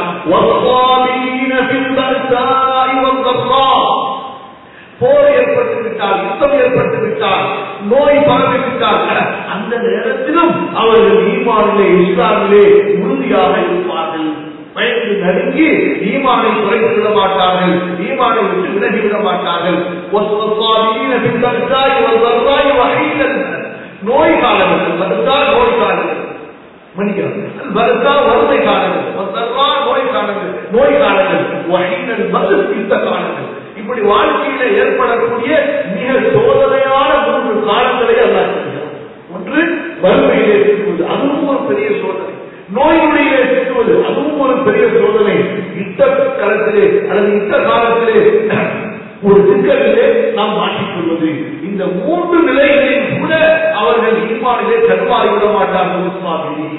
போர் ஏற்பட்டு விட்டால், யுத்தம் ஏற்பட்டு விட்டால், நோய் பரவிவிட்டால், அந்த நேரத்திலும் அவர்கள் ஈமானிலே, இஸ்லாமிலே உறுதியாக இருப்பார்கள். பயந்து நடுங்கி ஈமானை குறைத்து விட மாட்டார்கள், ஈமானை விட்டு விலகிவிட மாட்டார்கள். நோய் காலங்கள், நோய் காலங்கள், மன்னிக்கிறார், வறுமை காலங்கள், நோய் காலங்கள், நோய் காலங்கள், யுத்த காலங்கள், இப்படி வாழ்க்கையில ஏற்படக்கூடிய மிக சோதனையான 3 காலங்களை அல்லாஹ் சொல்கிறார். ஒன்று வறுமையிலே சிக்குவது, அதுவும் ஒரு பெரிய சோதனை. நோய்களிலே சிக்குவது, அதுவும் ஒரு பெரிய சோதனை. யுத்த காலத்திலே அல்லது யுத்த காலத்திலே ஒரு சிக்கலிலே நாம் மாற்றிக்கொள்வது, இந்த மூன்று நிலைகளில் கூட அவர்கள் ஈமானிலே தடுமாறிவிட மாட்டார்கள்.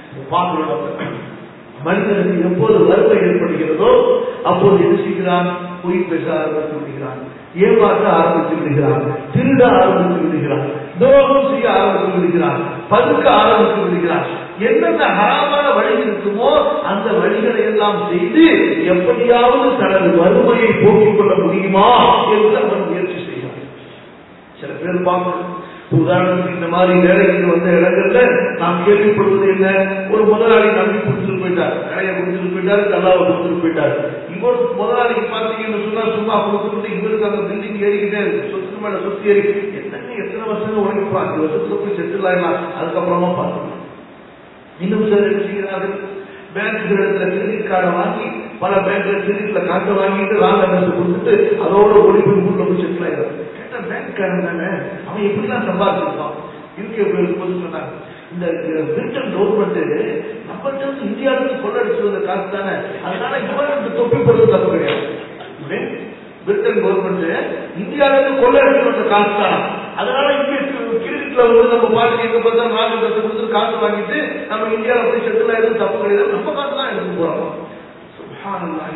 மனிதனுக்கு எப்போது வறுமை ஏற்படுகிறதோ அப்போது என்ன செய்கிறான்? பொய் பேச ஆரம்பித்து விடுகிறான், ஏமாற்ற ஆரம்பித்து விடுகிறான், திருட ஆரம்பித்து விடுகிறான், துரோகம் செய்ய ஆரம்பித்து விடுகிறான், பதுக்க ஆரம்பித்து விடுகிறான். என்னென்ன ஹராமான வழி இருக்குமோ அந்த வழிகளை எல்லாம் செய்து எப்படியாவது தனது வறுமையை போக்கிக் கொள்ள முடியுமா என்று அவன் முயற்சி செய்கிறான். சில பேர் பார்க்கணும், உதாரணத்துக்கு இந்த மாதிரி வேலைக்கு வந்த இடங்கள்ல நாம் கேள்விப்படுவது என்ன? ஒரு முதலாளி நம்பி கொடுத்துட்டு போயிட்டார், கடையை கொடுத்துட்டு போயிட்டாரு, கல்லாவை கொடுத்துட்டு போயிட்டார். இவர் முதலாளிக்கு பார்த்தீங்கன்னு சொன்னா சும்மா கொடுத்துட்டு இவருக்கு அந்த பில்டிங் ஏறிக்கிட்டே இருக்கு, சொத்துக்கு மேல சொத்து ஏறி என்னன்னு எத்தனை வருஷங்கள் உழைப்பா, 5 வருஷத்துல போய் செட்டில் ஆயிடலாம், அதுக்கப்புறமா பார்க்கலாம். இன்னும் சிலர் என்ன செய்கிறார்கள்? பேங்க் இடத்துல கிரெடிட் கார்டை வாங்கி பல பேங்க்ல கிரெடிட்ல கார்டை வாங்கிட்டு ராங் அட்ரஸ் கொடுத்துட்டு அதோட ஒழிப்பு ஊர்ல போய் செட்டில் ஆயிடுறாங்க. கேட்டா பேங்க் காரன் தானே, அவன் எப்படிலாம் சம்பாதிச்சிருப்பான். யூகே போது சொன்னாங்க, இந்த பிரிட்டன் கவர்மெண்ட் நம்மகிட்ட இருந்து இந்தியாவுக்கு கொள்ளடிச்சு வந்த காசு தானே, அதனால இவன் தொப்பி போடுறது தப்பு கிடையாது. பிரிட்டன் கவர்மெண்ட் இந்தியாவிலிருந்து கொள்ளடிச்சு வந்த காசு தான், அதனால இங்க கிரெடிட்ல வந்து நம்ம பாட்டு எங்க பார்த்தா ராங் அட்ரஸ் கொடுத்து காசு வாங்கிட்டு நம்ம இந்தியாவில் போய் செட்டில் ஆயிருந்து தப்பு கிடையாது, நம்ம காசு தான் எடுத்து போறோம். சுப்ஹானல்லாஹ்.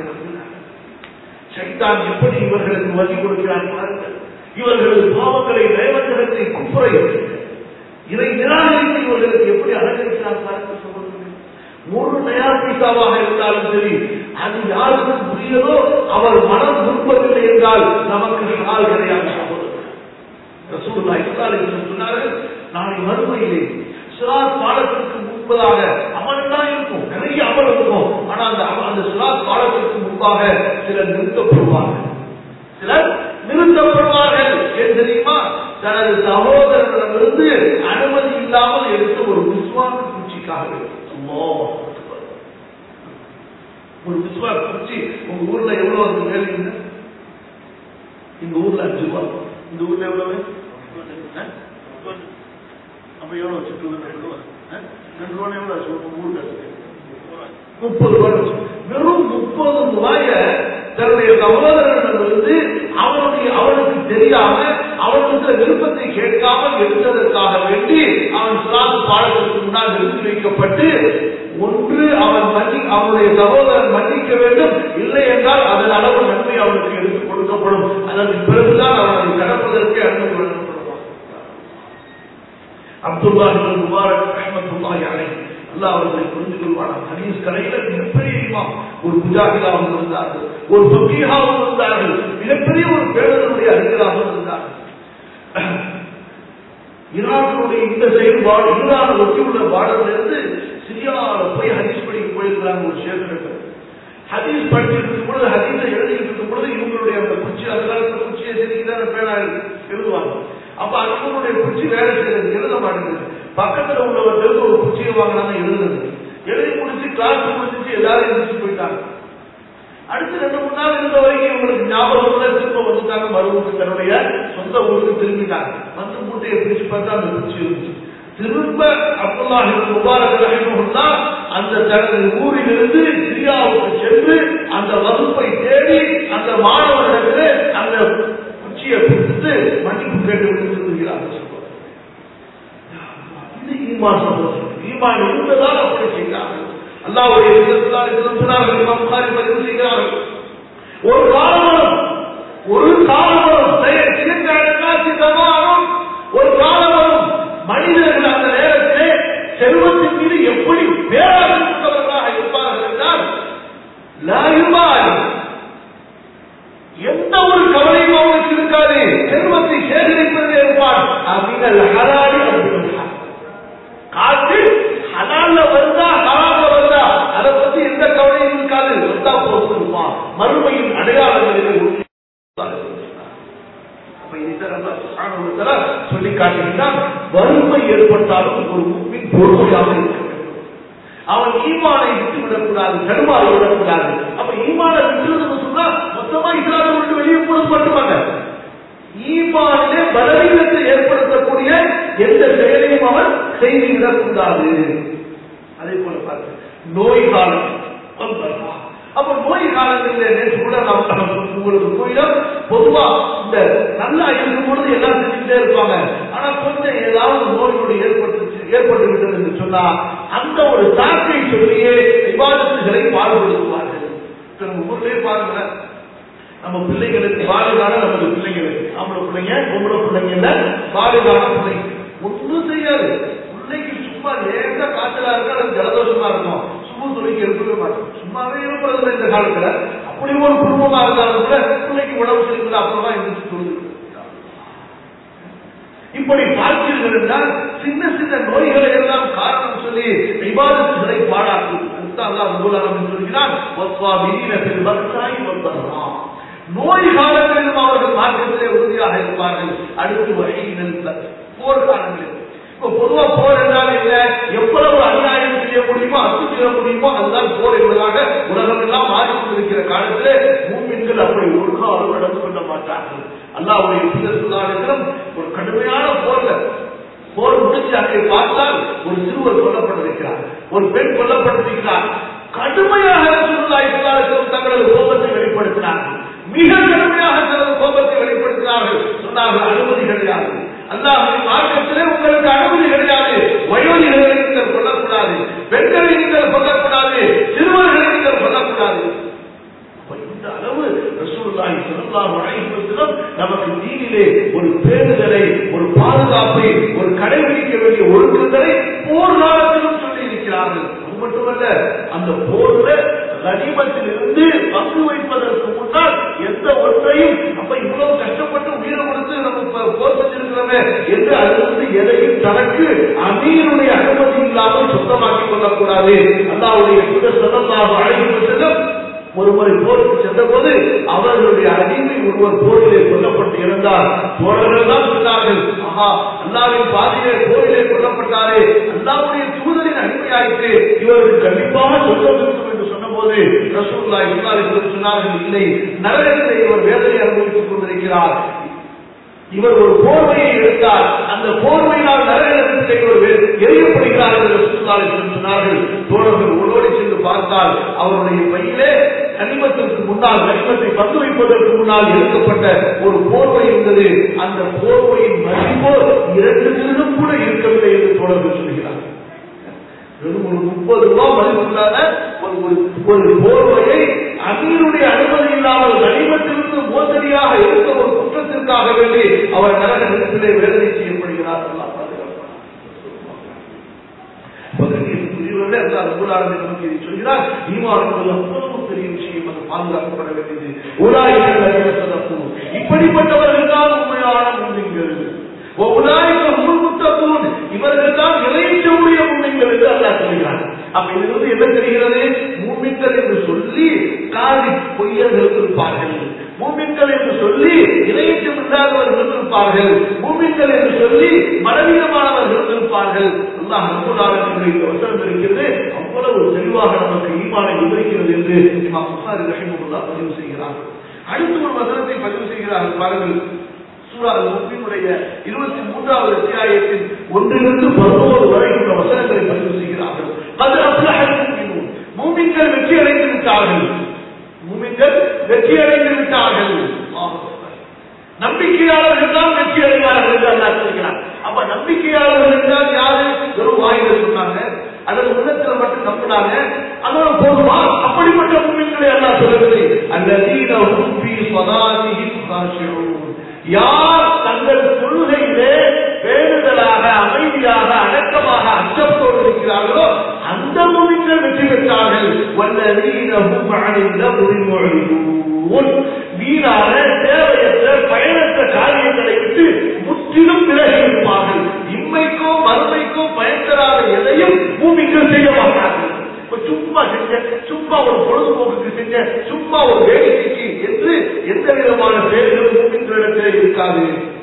சைத்தான் எப்படி இவர்களுக்கு வழி கொடுக்கிறான் பாருங்கள். இவர்களது பாவங்களை, நயவஞ்சகத்தை, குப்புரை, இதை நிராகரித்து இவர்களுக்கு எப்படி அலங்கரிக்கிறார் பாருங்கள். ஒரு நயா பைசாவாக இருந்தாலும் சரி, அது யாருக்கு புரியதோ அவர் மனம் விரும்பவில்லை என்றால் நமக்கு ஹலால் கிடையாது. ரசூலுல்லாஹி ஸல்லல்லாஹு அலைஹி வஸல்லம் சொன்னார்கள், நாளை மறுமையிலே சிராத் பாலத்திற்கு முன்பதாக அமல் தான் இருக்கும், நிறைய அமல் இருக்கும். ஆனா அந்த சிராத் பாலத்திற்கு முன்பாக சிலர் நிறுத்தப்படுவார்கள். சிலர் நிறுத்தப்படுவார்கள் என்று தெரியுமா? தனது சகோதரனிடமிருந்து அனுமதி இல்லாமல் எடுத்த ஒரு விஸ்வாச குச்சிக்காக. ஒரு விஸ்வாச குச்சி உங்க ஊர்ல எவ்வளவு கேள்வி? இந்த ஊர்ல 5 ரூபாய், இந்த ஊர்ல எவ்வளவு? அப்ப எவ்வளவு? 2 ரூபாய் எவ்வளவு? 30 ரூபாய். வெறும் 30 ரூபாய தன்னுடைய சகோதரனிடமிருந்து அவனுக்கு தெரியாம அவனுக்கு விருப்பத்தை கேட்காமல் எடுத்ததற்காக வேண்டி அவன் சிராத் பாலத்திற்கு முன்னால் நிறுத்தி வைக்கப்பட்டு, ஒன்று அவனுடைய சகோதரன் மன்னிக்க வேண்டும், இல்லை என்றால் அதன் அளவு நன்மை அவனுக்கு எடுத்துக் கொடுக்கப்படும். அதற்கு பிறகுதான் அவனை கடப்பதற்கு அனுமதி வழங்கப்படுவான். அப்துல்லாஹ் இப்னு முபாரக் ரஹ்மத்துல்லாஹி அலைஹி, அல்லாஹ் அவர்களை புரிந்து கொள்வானாம். ஹதீஸ் கலையில மிகப்பெரிய இமாம், ஒரு முஜாஹிதாகவும் இருந்தார்கள், ஒரு ஃபகீஹாகவும் இருந்தார்கள், மிகப்பெரிய ஒரு பேரனுடைய அறிஞராகவும் இருந்தார்கள். ஈரானுடைய இந்த செயல்பாடு, ஈரானை ஒட்டி உள்ள பாடத்திலிருந்து சிரியாவில் போய் ஹதீஸ் படிக்க போயிருக்கிறாங்க ஒரு ஷேக். ஹதீஸ் படிச்சுட்டு இருக்கும் பொழுது, ஹதீஸை எழுதிட்டு இருக்கும் பொழுது இவங்களுடைய அந்த குச்சி, அந்த குச்சியை செதுக்கிதான் பேனா எழுதுவாங்க. அப்ப அவங்களுடைய குச்சி வேலை செய்யறது, எழுத மாட்டேங்குது. பக்கத்துல உள்ளவர்கள் ஒரு குச்சியை வாங்கினாங்க, எழுதுறது. எழுதி முடிச்சு கிளாஸ் முடிச்சு எல்லாரும் எழுதிச்சு போயிட்டாங்க. அடுத்து 2-3 நாள் இருந்த வரைக்கும் இவங்களுக்கு ஞாபகம் திரும்ப வந்துட்டாங்க, மறுபடியும் தன்னுடைய சொந்த ஊருக்கு திரும்பிட்டாங்க. வந்து மூட்டையை பிடிச்சு பார்த்தா அந்த குச்சி இருந்துச்சு. திரும்ப அப்துல்லாஹ் இப்னு முபாரக் ரஹிமஹுல்லாஹ் அந்த தனது ஊரிலிருந்து சிரியாவுக்கு சென்று அந்த வகுப்பை தேடி அந்த மாணவர்களுக்கு அந்த குச்சியை கொடுத்து மன்னிப்பு கேட்டு விடுகிறார்கள். இது ஈமான் சகோதரர், ஈமான் இருந்ததால் அப்படி செய்தார்கள். அல்லாஹ்வுடைய சொன்னார்கள், இமாம் புகாரி பதிவு செய்கிறார்கள், ஒரு காலம் ஒரு காலம் மனிதர்கள் அந்த நேரத்திலே செல்வத்தின் மீது எப்படி பேராசைப்பட்டவர்களாக இருப்பார்கள் என்றால், எந்த ஒரு கவலையும் அவனுக்கு இருக்காது, செல்வத்தை சேகரிப்பதே இருப்பான். காசு ஹலால்ல வருதா ஹராம்ல வருதா அதை பத்தி எந்த கவலையும் இருக்காது, வந்தா போது இருப்பான். மறுமையின் அடையாளங்களில் சொல்லி காட்டுகிறான். வறுமை ஏற்பட்டாலும் ஒரு முஸ்லிம் பொறுமையாக இருக்க வேண்டும். அவன் ஈமானை விட்டு விடக்கூடாது, தடுமாறி விடக்கூடாது. அப்ப ஈமானை விட்டுறதுன்னு சொன்னா மொத்தமா இஸ்லாத்தை விட்டு வெளியே போறது மட்டுமல்ல, ஈமானிலே பலவீனத்தை ஏற்படுத்தக்கூடிய எந்த செயலையும் அவன் செய்துவிடக்கூடாது. அதே போல பார்த்து நோய் காலம், அப்ப நோய் காலங்களில் நேற்று கூட உங்களுக்கு போயிடும். பொதுவா இந்த நல்லா இருக்கும் பொழுது எல்லாம் செஞ்சுட்டே இருப்பாங்க. ஆனா கொஞ்சம் ஏதாவது நோய் ஏற்பட்டு விட்டது என்று சொன்னா அந்த ஒரு தாக்கை சொல்லியே விவாதத்துகளை பாடுபடுத்துவார்கள். ஊர்லயே பாருங்க, நம்ம பிள்ளைகளுக்கு பாடுகால நமது பிள்ளைங்களுக்கு ஆம்பளை பிள்ளைங்க பொம்பளை பிள்ளைங்க பாடுகால பிள்ளைங்க ஒன்றும் செய்யாது. பிள்ளைக்கு சும்மா லேசா காய்ச்சலா இருக்கு அல்லது ஜலதோஷமா இருக்கும், சும்மா துணைக்கு இருக்கவே மாட்டோம், சும்மாவே இருப்பதில்லை இந்த காலத்துல. அப்படி ஒரு குடும்பமா இருந்தாலும் கூட பிள்ளைக்கு உடம்பு சரியில்லை அப்புறமா எந்திரிச்சு சொல்லுது. இப்படி பார்த்தீர்கள் என்றால் சின்ன சின்ன நோய்களை எல்லாம் காரணம் சொல்லி விவாதத்துகளை பாடாக்கும். நோய் காலங்களிலும் அவர்கள் மார்க்கத்திலே உறுதியாக இருப்பார்கள். அடுத்து வகையில் போர்க்காலங்களில் இப்ப பொதுவா போர் என்றால் என்ன, எவ்வளவு அநியாயம் செய்ய முடியுமோ அத்துமீற முடியுமோ அதுதான் போர் என்பதாக உலகம் எல்லாம் மாறிக்கொண்டிருக்கிற காலத்திலே மூமின்கள் அப்படி ஒரு காலம் நடந்து கொள்ள மாட்டார்கள். அல்லாஹ்வுடைய தூதர் ஸல்லல்லாஹு ஒரு கடுமையான போர் முடிச்சு அங்கே பார்த்தால் ஒரு சிறுவர் கொல்லப்பட்டிருக்கிறார், ஒரு பெண் கொல்லப்பட்டிருக்கிறார். கடுமையாக ரசூலுல்லாஹி ஸல்லல்லாஹு அலைஹி வஸல்லம் தங்களது கோபத்தை வெளிப்படுத்தினார்கள், மிக கடுமையாக தனது கோபத்தை வெளிப்படுத்தினார்கள். சொன்னார்கள் அனுமதி கிடையாது, அல்லாஹ்வின் மார்க்கத்திலே உங்களுக்கு அனுமதி கிடையாது, வயோதிகளை நீங்கள் கொல்லக்கூடாது, பெண்களை நீங்கள் கொல்லக்கூடாது, சிறுவர்களை நீங்கள் கொல்லக்கூடாது. இந்த அளவு ரசூலுல்லாஹி ஸல்லல்லாஹு அலைஹி வஸல்லம் நமக்கு தீனிலே ஒரு பேணுதலை, ஒரு பாதுகாப்பை, ஒரு கடைபிடிக்க வேண்டிய ஒழுக்கங்களை போர் காலத்திலும் சொல்லி இருக்கிறார்கள். அது மட்டுமல்ல, அந்த போர்ல கனிமத்தில் இருந்து பங்கு வைப்பதற்கு முன்னால் எந்த ஒன்றையும் நம்ம இவ்வளவு கஷ்டப்பட்டு உயிரை கொடுத்து நம்ம போர் செஞ்சிருக்கிறோமே என்று அதிலிருந்து எதையும் தனக்கு அமீருடைய அனுமதி இல்லாமல் சுத்தமாக்கிக் கொள்ளக்கூடாது. அல்லாஹ்வுடைய தூதர் ஸல்லல்லாஹு அலைஹி வஸல்லம் ஒருமுறை போருக்கு சென்ற போது அவர்களுடைய அடிமை ஒருவர் போரிலே கொல்லப்பட்டு இருந்தார். தோழர்கள் தான் சொன்னார்கள், ஆஹா அல்லாஹ்வின் பாதையிலே போரிலே கொல்லப்பட்டாரே, அல்லாஹ்வுடைய தூதரின் அடிமையாயிற்று, இவருக்கு கண்டிப்பாக சொந்தம் இருக்கும் என்று சொன்னபோது ரசூலுல்லாஹி ஸல்லல்லாஹு அலைஹி வஸல்லம் சொன்னார்கள், இல்லை, நரகத்திலே இவர் வேதனை அனுபவித்துக் கொண்டிருக்கிறார். இவர் ஒரு போர்வையை எடுத்தார், அந்த போர்வையினால் நரகத்திலே இவர் எரியப்படுகிறார் என்று ரசூலுல்லாஹி ஸல்லல்லாஹு அலைஹி வஸல்லம் சொன்னார்கள். தோழர்கள் ஓடோடி சென்று பார்த்தால் அவருடைய பையிலே கனிமத்திற்கு முன்னால், கனிமத்தை பங்கு வைப்பதற்கு முன்னால் எடுக்கப்பட்ட ஒரு போர்வை இருந்தது. அந்த போர்வையின் மதிப்போ 2 தினம் கூட இருக்கவில்லை என்று தோழர்கள் சொல்கிறார். ஒரு 30 ரூபாய் மதிப்புள்ளான ஒரு போர்வையை அமீருடைய அனுமதி இல்லாமல் கனிமத்திலிருந்து மோசடியாக இருந்த ஒரு குற்றத்திற்காக வேண்டி அவர் நரக நெருப்பிலே வேதனை செய்யப்படுகிறார். சொல்கிறார், பெரிய விஷயம், அது பாதுகாக்கப்பட வேண்டியது. இப்படிப்பட்டவர்கள் தான் உண்மையான முன்னிங்கள், இவர்கள் தான் இறைச்சக்கூடிய முன்னிங்கள் என்று அல்லாஹ் சொல்கிறார். அப்ப இதிலிருந்து என்ன தெரிகிறது, மூமின்கள் என்று சொல்லி காதி பொய்யர்கள் இருப்பார்கள், மூமின்கள் என்று சொல்லி இறைச்சம் இல்லாதவர்கள் இருப்பார்கள், மூமின்கள் என்று சொல்லி மனவீனமானவர்கள் இருப்பார்கள். அல்லாஹ் ரப்பல் ஆலமீன் வசனம் இருக்கிறது, அவ்வளவு தெளிவாக நமக்கு ஈமானை விவரிக்கிறது என்று இமாம் புகாரி ரஹிமஹுல்லாஹ் பதிவு செய்கிறார். அடுத்த ஒரு வசனத்தை பதிவு செய்கிறார்கள் பாருங்கள். சூரா அல்-முஃமினுடைய 23வது அத்தியாயத்தின் 1 to 11 வரை உள்ள வசனங்களை பதிவு செய்கிறார்கள். அது அஃப்லஹல் முஃமினூன், மூமின்கள் வெற்றி அடைந்து விட்டார்கள், மூமின்கள் வெற்றி அடைந்து விட்டார்கள். நம்பிக்கையாளர்கள் தான் வெற்றி அடைவார்கள் என்று அல்லாஹ் சொல்கிறார். அப்ப நம்பிக்கையாளர்கள் என்றால் யாரு? வெறும் வாயில சொன்னாங்க, அல்லது உள்ளத்தில் மட்டும் நம்பினாங்க, அதோட போதுமா? அப்படிப்பட்ட மூமின்களை அல்லாஹ் சொல்லவில்லை. அல்லதீன ஹும் ஃபீ ஸலாத்திஹிம் காஷிஊன், யார் தங்கள் தொழுகையிலே பேணுதலாக, அமைதியாக, அடக்கமாக, அச்சத்தோடு இருக்கிறார்களோ அந்த மூமின்கள் வெற்றி பெற்றார்கள். வல்லதீன ஹும் அனில் லஹ்வி முஅரிதூன், வீணான தேவையற்ற பயனற்ற காரியங்களை விட்டு முற்றிலும் விலகி இருப்பார்கள். இம்மைக்கோ மறுமைக்கோ பயன்தராத எதையும் மூமின்கள் செய்ய மாட்டார்கள். சும்மா செஞ்ச, சும்மா ஒரு பொழுதுபோக்குக்கு செஞ்ச, சும்மா ஒரு வேடிக்கைக்கு என்று எந்த விதமான செயல்களும் மூமின்களிடத்திலே இருக்காது.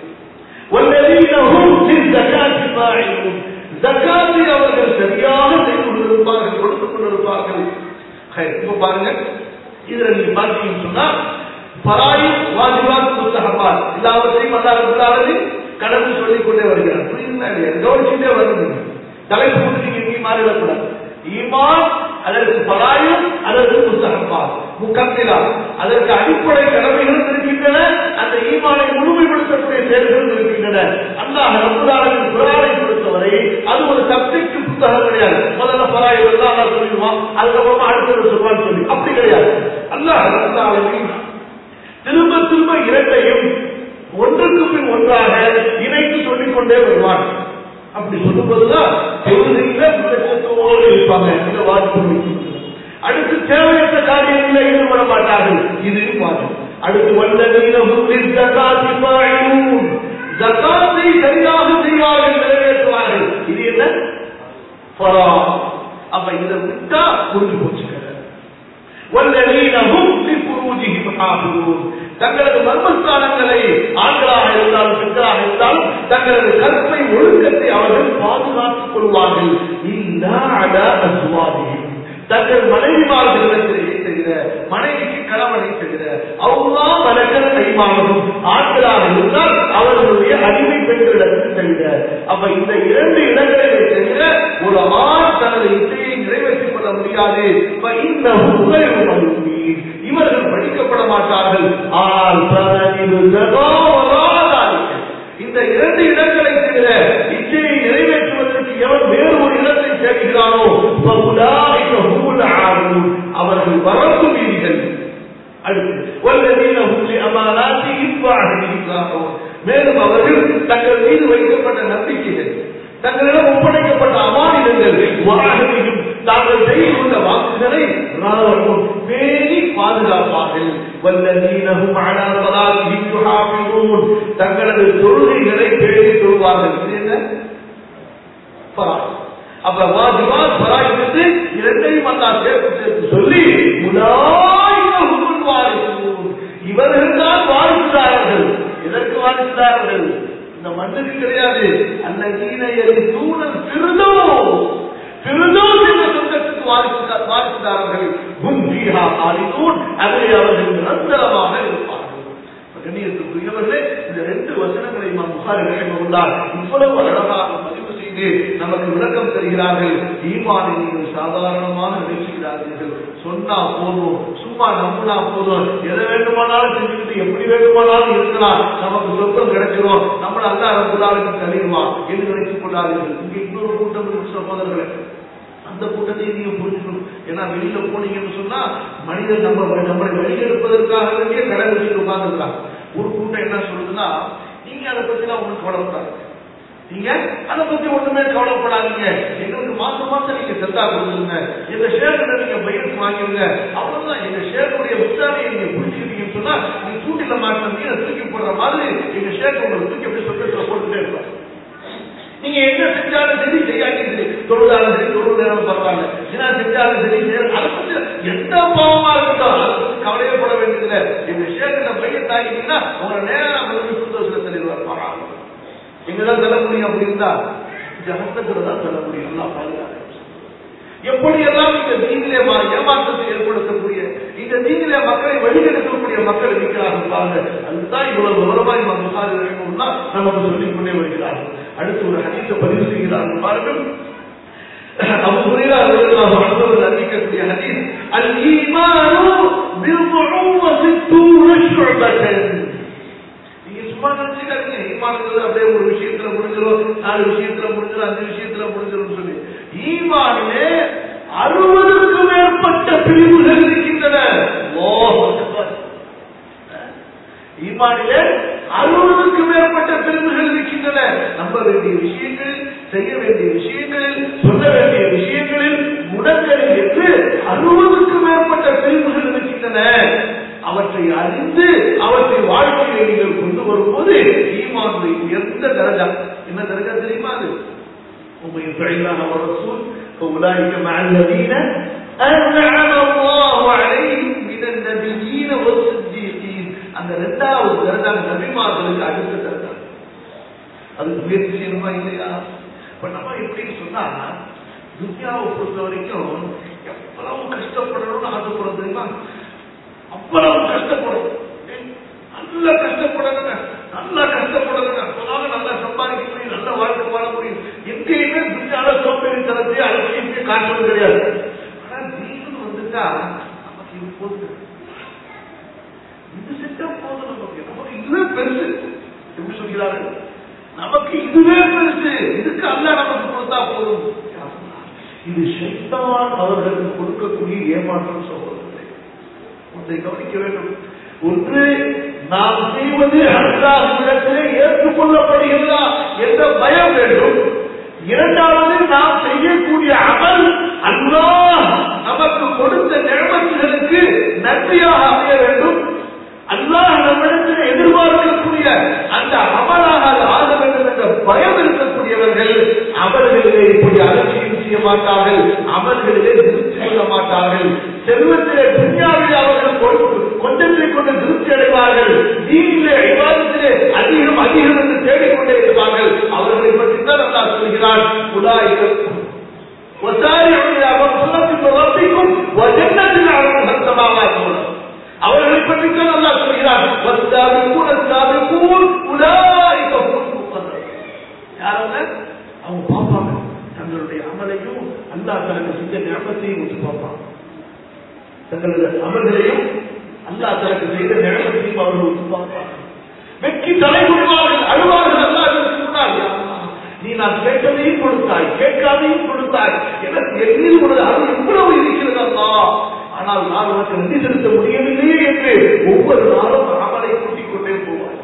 ஜகாத்தை அவர்கள் சரியாக செய்து கொண்டிருப்பார்கள், கொடுத்துக் கொண்டிருப்பார்கள். இப்ப பாருங்க, இதுல நீங்க பார்த்தீங்கன்னு சொன்னா பராயிம் வாஜிபாத் முஸ்தஹபாத் எல்லாவற்றையும் அல்லாஹ் ரப்பல் ஆலமீன் கடந்து சொல்லிக் கொண்டே வருகிறார். புரியுதுங்களா இல்லையா? கவனிச்சுட்டே வருங்க, தலைப்பு கொடுத்து நீங்க எங்கேயும் மாறிடக்கூடாது. ஈமான் அல்லது பராயிம் அல்லது முஸ்தஹபாத் முகம்மிலா அதற்கு அடிப்படை கடமைகளும் இருக்கின்றன, அந்த ஈமானை முழுமைப்படுத்தக்கூடிய செயல்களும் இருக்கின்றன. அல்லாஹ் ரப்பல் ஆலமீன் குர்ஆனை பொறுத்தவரை அது ஒரு சப்ஜெக்ட் புத்தகம் கிடையாது. முதல்ல பராயிரம் தான் அல்லாஹ் சொல்லிடுவான், அதுக்கப்புறமா அடுத்தது சொல்வான்னு சொல்லி அப்படி கிடையாது. அல்லாஹ் ரப்பல் ஆலமீன் திரும்ப திரும்ப இரண்டையும் ஒன்றுக்கு பின் ஒன்றாக இணைத்து சொல்லிக் கொண்டே வருவான். அப்படி சொல்லும்போதுதான் இருப்பாங்க. இந்த வாய்ப்பு அடுத்து தேவையற்ற காரியங்களில் ஈடுபட மாட்டார்கள். இது வாஜிப். அடுத்து ஜகாத்தை சரியாக செய்வார்கள், நிறைவேற்றுவார்கள். இது என்ன ஃபரா. அப்ப இதை விட்டா புரிஞ்சு போச்சு. தங்களது மர்மஸ்தானங்களை ஆண்களாக இருந்தாலும் பெண்களாக இருந்தாலும் தங்களது கற்பை ஒழுக்கத்தை அவர்கள் பாதுகாத்துக் கொள்வார்கள். தங்கள் மனைவிமார்களிடத்திலேயே தவிர, மனைவிக்கு கணவனை தவிர, அவ்வளோ மலர்கள் கைமானதும் ஆண்களாக இருந்தால் அவர்களுடைய அடிமை பெண்களிடத்தில் தவிர. அப்ப இந்த இரண்டு இடங்களிலே தவிர ஒரு ஆண் தனது இசையை நிறைவேற்றிக் கொள்ள முடியாது. இவர்கள் படிக்கப்பட மாட்டார்கள். ஆனால் இந்த இரண்டு இடங்களை தவிர இச்சையை நிறைவேற்றுவதற்கு எவன் வேறு ஒரு இடத்தை சேர்க்கிறானோ அவர்கள் வரம்பு மீறிகள். மேலும் அவர்கள் தங்கள் மீது வைக்கப்பட்ட நம்பிக்கைகள், தங்களிடம் ஒப்படைக்கப்பட்ட அமானிதங்கள், தாங்கள் செய்து கொண்ட வாக்குகளை பேணி பாதுகாப்பார்கள். தங்களது தொழுகைகளை பேணி தொழுவார்கள். இது என்ன? அப்ப வாஜிபாத் பராயிரத்து இரண்டையும் அல்லாஹ் சேர்த்து சொல்லி இவர்கள் தான் வாரிசுதாரர்கள். எதற்கு வாரிசுதாரர்கள்? இந்த மண்ணுக்கு கிடையாது. சொர்க்கத்துக்கு வாரிசுதாரர்கள். அதை அவர்கள் நிரந்தரமாக இருப்பார்கள். கண்ணியத்துக்குரியவர்களே, இந்த ரெண்டு வசனங்களை புகாரி ரஹிமஹுல்லாஹ் இவ்வளவு அழகாக பதிவு செய்து நமக்கு விளக்கம் தருகிறார்கள். ஈமானை நீங்கள் சாதாரணமாக நினைச்சுகிறார்கள். சொன்னா போதும், சும்மா நம்பினா போதும், எதை வேண்டுமானாலும் செஞ்சுக்கிட்டு எப்படி வேண்டுமானாலும் இருக்கலாம், நமக்கு சொர்க்கம் கிடைச்சிடும், நம்மள அல்லாஹ் ரப்பல் ஆலமீன் தருவான் என்று நினைத்துக் கொள்ளாதீர்கள். இங்க இன்னொரு கூட்டம் இருக்கு சகோதரர்களே, அந்த கூட்டத்தை நீங்க புரிஞ்சுக்கணும். ஏன்னா வெளியில போனீங்கன்னு சொன்னா மனிதன் நம்மளை வெளியெடுப்பதற்காக வேண்டிய கடை வச்சு உட்கார்ந்துருக்காங்க. ஒரு கூட்டம் என்ன சொல்லுதுன்னா, நீங்க அதை பத்தி எல்லாம் ஒண்ணு கவலைப்படாது, நீங்க அதை பத்தி ஒண்ணுமே கவலைப்படாதீங்க, எங்களுக்கு மாசம் மாசம் நீங்க செத்தா கொடுத்துருங்க, எங்க ஷேர்ல நீங்க பயிருக்கு வாங்கிருங்க, அவ்வளவுதான். எங்க ஷேருடைய முத்தானையை நீங்க புரிஞ்சுக்கிட்டீங்கன்னு சொன்னா நீங்க தூக்கில மாற்றம் மீனை தூக்கி போடுற மாதிரி எங்க ஷேர் உங்களை தூக்கி எப்படி சொர்க்கத்துல போட்டுட்டே இருப்பாங்க. நீங்க என்ன செஞ்சாலும் சரி, செய்யாட்டி சரி, தொழுதாலும் சரி, தொழு நேரம் பரவாயில்ல, என்ன செஞ்சாலும் சரி, அதை பத்தி எந்த பாவமா இருக்கட்டும் அதை பத்தி கவலையே பட வேண்டியதில்லை. எங்க ஷேர்ல பையன் தாங்கிட்டீங்கன்னா உங்களை நேரம் சுத்தோஷத்துல தெளிவார் பரவாயில்ல. எங்கதான் செல்ல முடியும் அப்படி இருந்தா ஜகத்துல தான் செல்ல முடியும். எல்லாம் பாதுகாக்க எப்படியெல்லாம் இந்த தீனிலே ஏமாற்றத்தை ஏற்படுத்தக்கூடிய, இந்த தீனிலே மக்களை வழிநடத்தக்கூடிய மக்கள் இருக்கிறார்கள் பாருங்க. அதுதான் இவ்வளவு விவரமாய் புகாரி ரஹிமஹுல்லாஹ் நமக்கு சொல்லிக் கொண்டே வருகிறார்கள். அடுத்து ஒரு ஹதீஸை பதிவு செய்கிறார்கள் பாருங்கள். அபூ ஹுரைரா ரலியல்லாஹு அன்ஹு அறிவிக்கக்கூடிய ஹதீஸ், அல் ஈமானு பில்துஉ வ சித்தூன ஷுஅபத்தன். நீங்க சும்மா நினைச்சுக்காதீங்க ஈமான்ங்கிறது அப்படியே ஒரு விஷயத்துல முடிஞ்சிடும், 4 விஷயத்துல முடிஞ்சிடும், 5 விஷயத்துல முடிஞ்சிடும் சொல்லி. ஈமானிலே 60க்கும் மேற்பட்ட பிரிவுகள் இருக்கின்றன. ஈமானிலே 60க்கும் மேற்பட்ட பிரிவுகள் இருக்கின்றன. நம்ப வேண்டிய விஷயங்கள், செய்ய வேண்டிய விஷயங்களில், சொல்ல வேண்டிய விஷயங்களில், முடங்களில் என்று 60க்கும் மேற்பட்ட பிரிவுகள் இருக்கின்றன. அவற்றை அறிந்து அவற்றை வாழ்க்கையை நீங்கள் கொண்டு வரும்போது ஈமானுடைய உயர்ந்த தரஜா. என்ன தரஜா தெரியுமா? அது ومن يطع الله والرسول فاولئك مع الذين انعم الله عليهم من النبيين والصديقين. அந்த இரண்டாவது தரஜா நபிமார்களுக்கு அடுத்த தரஜா. அது முயற்சி செய்யணுமா இல்லையா? இப்ப நம்ம எப்படின்னு சொன்னா, துன்யாவை பொறுத்த வரைக்கும் எவ்வளவு கஷ்டப்படணும்னு ஆசைப்படுறது தெரியுமா? அவ்வளவு கஷ்டப்படும், நல்லா கஷ்டப்படணுங்க, நல்லா கஷ்டப்படணுங்க, நல்லா சம்பாதிக்க முடியும், நல்ல வாழ்க்கை வாழ முடியும். எங்கேயுமே துன்யால சோம்பேறித்தனத்தை அலட்சியத்தை காட்டுறது கிடையாது. ஆனா தீனு வந்துட்டா நமக்கு இது போது போதும், நமக்கு இதுவே பெருசு. எப்படி சொல்கிறார்கள்? நமக்கு இதுவே பெருசு, இதுக்கு அல்லாஹ் நமக்கு கொடுத்தா போதும். இது ஷைத்தான் அவர்களுக்கு கொடுக்கக்கூடிய ஏமாற்றம். சகோதரர்களே, ஒன்றை கவனிக்க வேண்டும். ஒன்று, நாம் செய்வது அல்லாஹ்விடத்திலே ஏற்றுக்கொள்ளப்படுகிறதா என்ற பயம் வேண்டும். இரண்டாவது, நாம் செய்யக்கூடிய அமல் அல்லாஹ் நமக்கு கொடுத்த நியமத்துகளுக்கு நன்றியாக அமைய வேண்டும். அல்லாஹ் நம்மிடத்தில் எதிர்பார்க்கக்கூடிய அந்த அமலாக ஆக வேண்டும் என்ற பயம் இருக்கக்கூடியவர்கள் அவர்களிலே இப்படி அலட்சியம் செய்ய மாட்டார்கள், அவர்களிலே திருப்தி கொள்ள மாட்டார்கள். செல்வத்திலே துன்யாவிலே அவர்கள் கொஞ்சத்தை கொண்டு திருப்தி அடைவார்கள். தீனிலே விவாதத்திலே அதிகம் அதிகம் என்று தேடிக்கொண்டே இருப்பார்கள். அவர்களை பற்றி தான் அல்லாஹ் சொல்கிறான், உலாயிகள் அவர்களை பற்றி தான் அல்லாஹ் சொல்கிறார். அவங்க பார்ப்பாங்க தங்களுடைய அமலையும் அல்லாஹ் தனக்கு செஞ்ச நியமத்தையும் ஒத்து பார்ப்பாங்க. தங்களுடைய அமல்களையும் அல்லாஹ் தனக்கு செய்த நியமத்தையும் அவர்கள் ஒத்து பார்ப்பாங்க. வெற்றி தலைமுறைவார்கள், அழுவார்கள். அல்லாஹ் சொன்னார், நீ நான் கேட்டதையும் கொடுத்தாய், கேட்காதையும் கொடுத்தாய், எனக்கு எதில் ஒரு அருள் இவ்வளவு இருக்கிறது அல்லாஹ், ஆனால் நான் உனக்கு நன்றி செலுத்த முடியவில்லையே என்று ஒவ்வொரு நாளும் அமலை கூட்டிக் கொண்டே போவார்.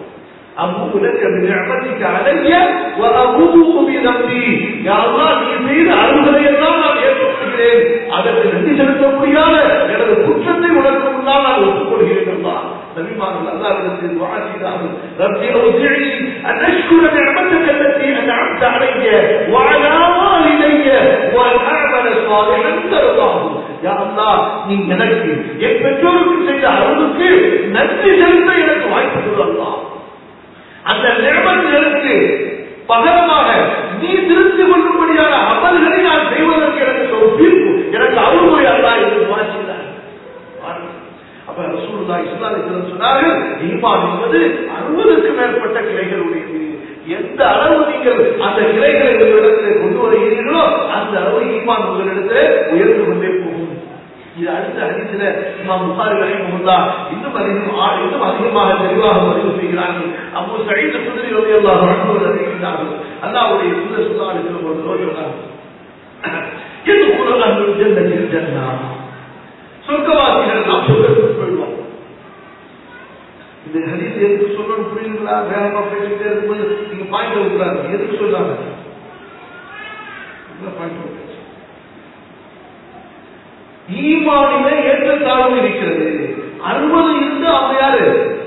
அருள்களை எல்லாம் நான் ஏற்றுக்கொள்கிறேன், அதற்கு நன்றி செலுத்த முடியாத எனது குற்றத்தை உனக்கு முன்னால் நான் ஒப்புக்கொள்கிறேன். நபிமார்கள் அல்லாஹ்விடத்தில் துஆ செய்தார்கள், ரப்பி அவ்ஸி'னி அன் அஷ்குர நிஅமத்தக அல்லதி அன்அம்த அலைய வ அலா வாலிதைய வ அன் அஅமல ஸாலிஹன் தர்தாஹு. யா அல்லாஹ், நீ எனக்கு என் பெற்றோருக்கு செய்த அருளுக்கு நன்றி செலுத்த எனக்கு வாய்ப்பு கொடு அல்லாஹ். அந்த நியமத்துகளுக்கு பகரமாக நீ திருப்தி கொள்ளும்படியான அமல்களை நான் செய்வதற்கு எனக்கு தௌஃபீக், எனக்கு அருள்முறை அல்லாஹ் என்று துஆ செய்தார். அப்ப ரசூலுல்லாஹி ஸல்லல்லாஹு அலைஹி வஸல்லம் சொன்னார்கள், ஈமான் என்பது 60க்கு மேற்பட்ட கிளைகள் உடையது. எந்த அளவு நீங்கள் அந்த கிளைகளை உங்களிடத்தில் கொண்டு வருகிறீர்களோ அந்த அளவு ஈமான் உங்களிடத்தில் உயர்ந்து கொண்டே போகும். இது அடுத்த ஹதீஸில் இமாம் புகாரி ரஹிமஹுல்லாஹ் இன்னும் அதிகமாக தெளிவாக பதிவு செய்கிறார்கள். அபூ சயீத் குத்ரி ரலியல்லாஹு அன்ஹு அறிவிக்கிறார்கள், அல்லாஹ்வுடைய தூதர் ஸல்லல்லாஹு அலைஹி வஸல்லம் அவர்கள் சொன்னார்கள், யதுகுலு அஹ்லுல் ஜன்னத்தில் ஜன்னah, சொர்க்கவாசிகள் நாம் சொர்க்கத்துக்கு போய்டுவோம். இந்த ஹதீஸ் எதுக்கு சொல்லணும் புரியுங்களா? வேகமா பேசிட்டே இருக்கும்போது நீங்க பாயிண்ட் விட்டுறாங்க. எதுக்கு சொல்லாங்க? ஈமானிலே ஏற்றத்தாழ்வு இருக்கிறது. 60 இருந்து அவங்க யாரு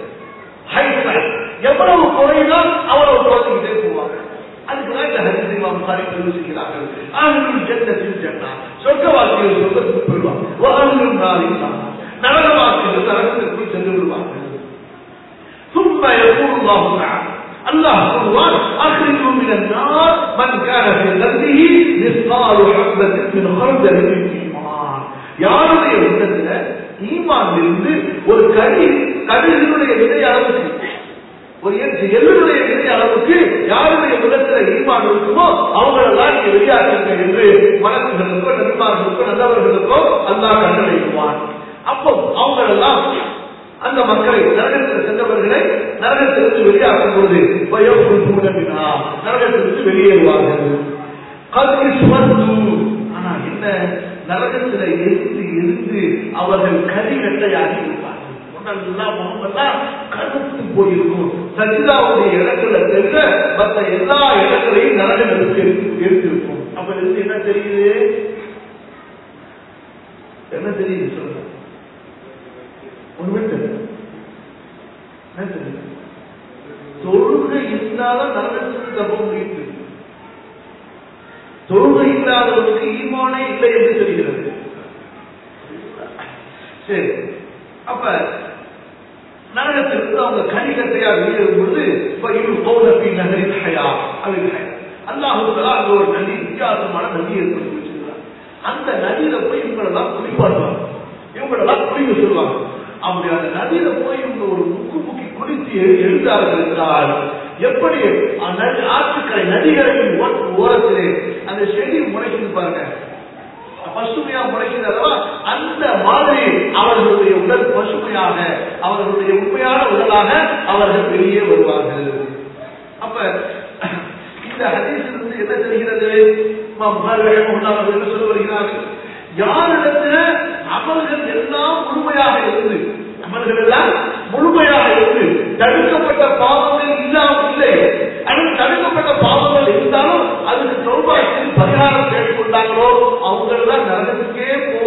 எவ்வளவு குறைதான் அவ்வளவு குறைஞ்சிக்கிட்டே போவாங்க. அதுக்குதான் இந்த ஹதீஸை இமாம் புகாரி தெரிவிக்கிறார்கள். அஹ்லுல் ஜன்னத்தில் ஜன்னah, சொர்க்கவாசிகள் சொர்க்கத்துக்கு போய்டுவாங்க. வ அஹ்லுன் நாரின் நார், நரகவாசிகள் நரகத்திற்கு சென்று விடுவார்கள். ثم يقول الله تعالى, الله சொல்வார், அக்ரிஜு மினன் நார் மன் கான ஃபீ கல்பிஹி மிஸ்காலு ஹப்பத்தின் மின் ஹர்தலின் மின் ஈமான். யாருடைய உள்ளத்துல ஈமானிலிருந்து ஒரு கடுகினுடைய விதை அளவுக்கு, ஒரு எள்ளுடைய விதை அளவுக்கு யாருடைய உள்ளத்துல ஈமான் இருக்குமோ அவங்களெல்லாம் நீங்க வெளியாக்குங்க என்று மலக்குகளுக்கோ நபிமார்களுக்கோ நல்லவர்களுக்கோ அல்லாஹ் கட்டளையிடுவான். அப்போ அவங்களெல்லாம் அந்த மக்களை, நரகத்தில் சென்றவர்களை நரகத்திலிருந்து வெளியாக்கும் பொழுது நரகத்திலிருந்து வெளியேறுவார்கள். ஆனா என்ன, நரகத்தில் எரிந்து அவர்கள் கரிகட்டையாகி இருப்பார்கள். முகமெல்லாம் கருத்து போயிருக்கும். சஜிதாவுடைய இடங்களை தவிர மற்ற எல்லா இடங்களையும் நரகங்களுக்கு எடுத்திருக்கும். அப்ப இருந்து என்ன தெரியுது? என்ன தெரியுது சொல்லுங்க? தொழுகை இல்லாத நரகத்துக்கு தப்ப முடியுது. தொழுகை இல்லாதவருக்கு ஈமானே இல்லை என்று தெரிகிறது. சரி, அப்ப நரகத்திலிருந்து அவங்க கனிகட்டையா வெளியேறும் பொழுது நகரின் ஹயா அல்லாஹ் ஒரு நதி, வித்தியாசமான நதி ஏற்படுத்தி வச்சிருக்கிறார். அந்த நதியில போய் இவங்களெல்லாம் குளிப்பாடுவாங்க, இவங்களெல்லாம் குளிக்க சொல்லுவாங்க. அப்படி அந்த நதியில போய் இவங்க ஒரு முக்கி குளித்து எழுந்தார்கள் என்றால், எப்படி ஆற்றுக்கரை நதிகளின் ஓரத்திலே அந்த செடி முளைக்குது பாருங்க, பசுமையா முளைக்குது அல்லவா, அந்த மாதிரி அவர்களுடைய உடல் பசுமை முழுமையாக அவர்களுடைய உண்மையான உடலாக அவர்கள் வெளியே வருவார்கள். அப்ப இந்த ஹதீஸிலிருந்து என்ன தெரிகிறது? சொல்ல வருகிறார்கள், யாரிடத்துல அமல்கள் எல்லாம் முழுமையாக இருந்து, அமல்கள் எல்லாம் முழுமையாக இருந்து தடுக்கப்பட்ட பாவங்கள் இல்லாமல் இல்லை, அல்லது தடுக்கப்பட்ட பாவங்கள் இருந்தாலும் அதுக்கு தௌபா செய்து பரிகாரம் கேட்டுக்கொண்டாங்களோ அவங்கள் தான் நரகத்துக்கே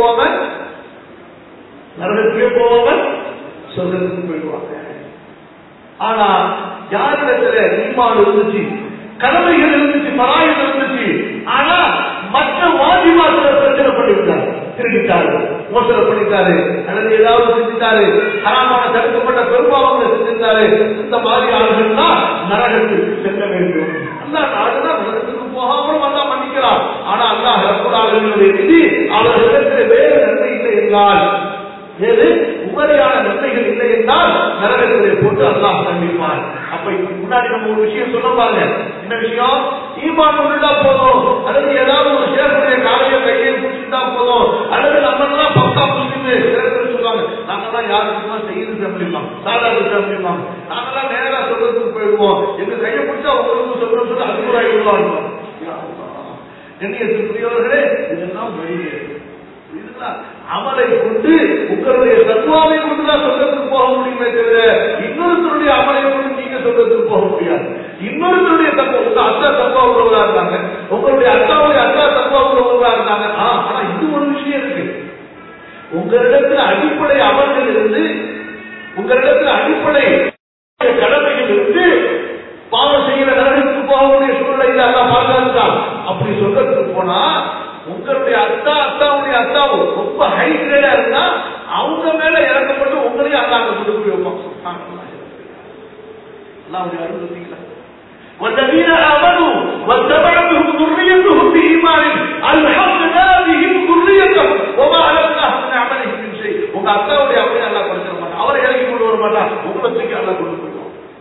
போவாமல் சொர்க்கத்துக்கு போயிடுவாங்க. ஆனா யாரிடத்துல ஈமான் இருந்துச்சு, கடமைகள் இருந்துச்சு, பராயம் இருந்துச்சு, ஆனா மற்ற வாஜிபாத்துல பிரச்சனை பண்ணிவிட்டாரு, திருடிட்டாரு, மோசடி பண்ணிட்டாரு, அல்லது ஏதாவது செஞ்சுட்டாரு, ஹராமான தடுக்கப்பட்ட பெரும்பாவங்களை செஞ்சிருந்தாரு, இந்த மாதிரி ஆளுகள் தான் நரகத்துக்கு செல்ல வேண்டும். அல்லாஹ் நாடுதான் நரகத்துக்கு போகாமலும் அல்லாஹ் மன்னிக்கிறார். ஆனா அல்லாஹ் ரப்பல் ஆலமீனுடைய விதி அவர்களிடத்தில் வேறு நன்மை இல்லை என்றால், ஏது உபரியான நன்மைகள் இல்லை என்றால் நரகத்திலே போட்டு அல்லாஹ் தண்டிப்பார். அப்ப முன்னாடி நம்ம ஒரு விஷயம் சொல்ல பாருங்க, என்ன விஷயம்? ஈமான் ஒன்றுடா போதும், அல்லது ஏதாவது ஒரு சேருடைய காலையை கையை பிடிச்சிட்டா போதும், அல்லது நம்ம எல்லாம் பக்கா முஸ்லிம் சொல்லுவாங்க, நாங்கெல்லாம் யாருக்குமா செய்து சம்பளிப்பாங்க, சாதாரண சம்பளிப்பாங்க, நாங்கெல்லாம் நேரா சொல்றதுக்கு போயிடுவோம், எங்க கையை பிடிச்சா உங்களுக்கு சொல்றோம் சொல்லி அதுக்குறாய் விடுவாங்க. கண்ணியத்திற்குரியவர்களே, இதெல்லாம் வழியே அமலை கொண்டு உங்களுடைய தத்துவாவை கொண்டுதான் சொர்க்கத்துக்கு போக முடியுமே தவிர இன்னொருத்தருடைய அமலை கொண்டு நீங்க சொர்க்கத்துக்கு போக முடியாது. இன்னொருத்தருடைய தத்துவம், உங்க அத்தா தத்துவா உள்ளவர்களா இருந்தாங்க, உங்களுடைய அத்தாவுடைய அத்தா தத்துவா உள்ளவர்களா இருந்தாங்க. ஆனா இது ஒரு விஷயம் இருக்கு, உங்களிடத்துல அடிப்படை அமல்கள் இருந்து, உங்களிடத்துல அடிப்படை கடமைகள் இருந்து பாவம் செய்கிற நரகத்துக்கு போகக்கூடிய சூழ்நிலை எல்லாம் பாதுகாத்துதான். அப்படி சொர்க்கத்துக்கு போனா உங்களுடைய அத்தாவுடைய அத்தாவும் ரொம்ப ஹை கிரேடா இருந்தா அவங்க மேல இறக்கப்பட்டு உங்களையும் அல்லாஹ் கொண்டு போய் வைப்பான். அல்லாஹ்வுடைய அருள் பார்த்தீங்களா? والذين آمنوا واتبعتهم ذريتهم بإيمان ألحقنا بهم ذريتهم وما ألتناهم من عملهم من شيء. உங்க அத்தாவுடைய அப்படியே அல்லாஹ் கொடுத்துட மாட்டான், அவரை இறக்கி கொண்டு வர மாட்டான், உங்களை தூக்கி அல்லாஹ் கொண்டு போயிடுவான்.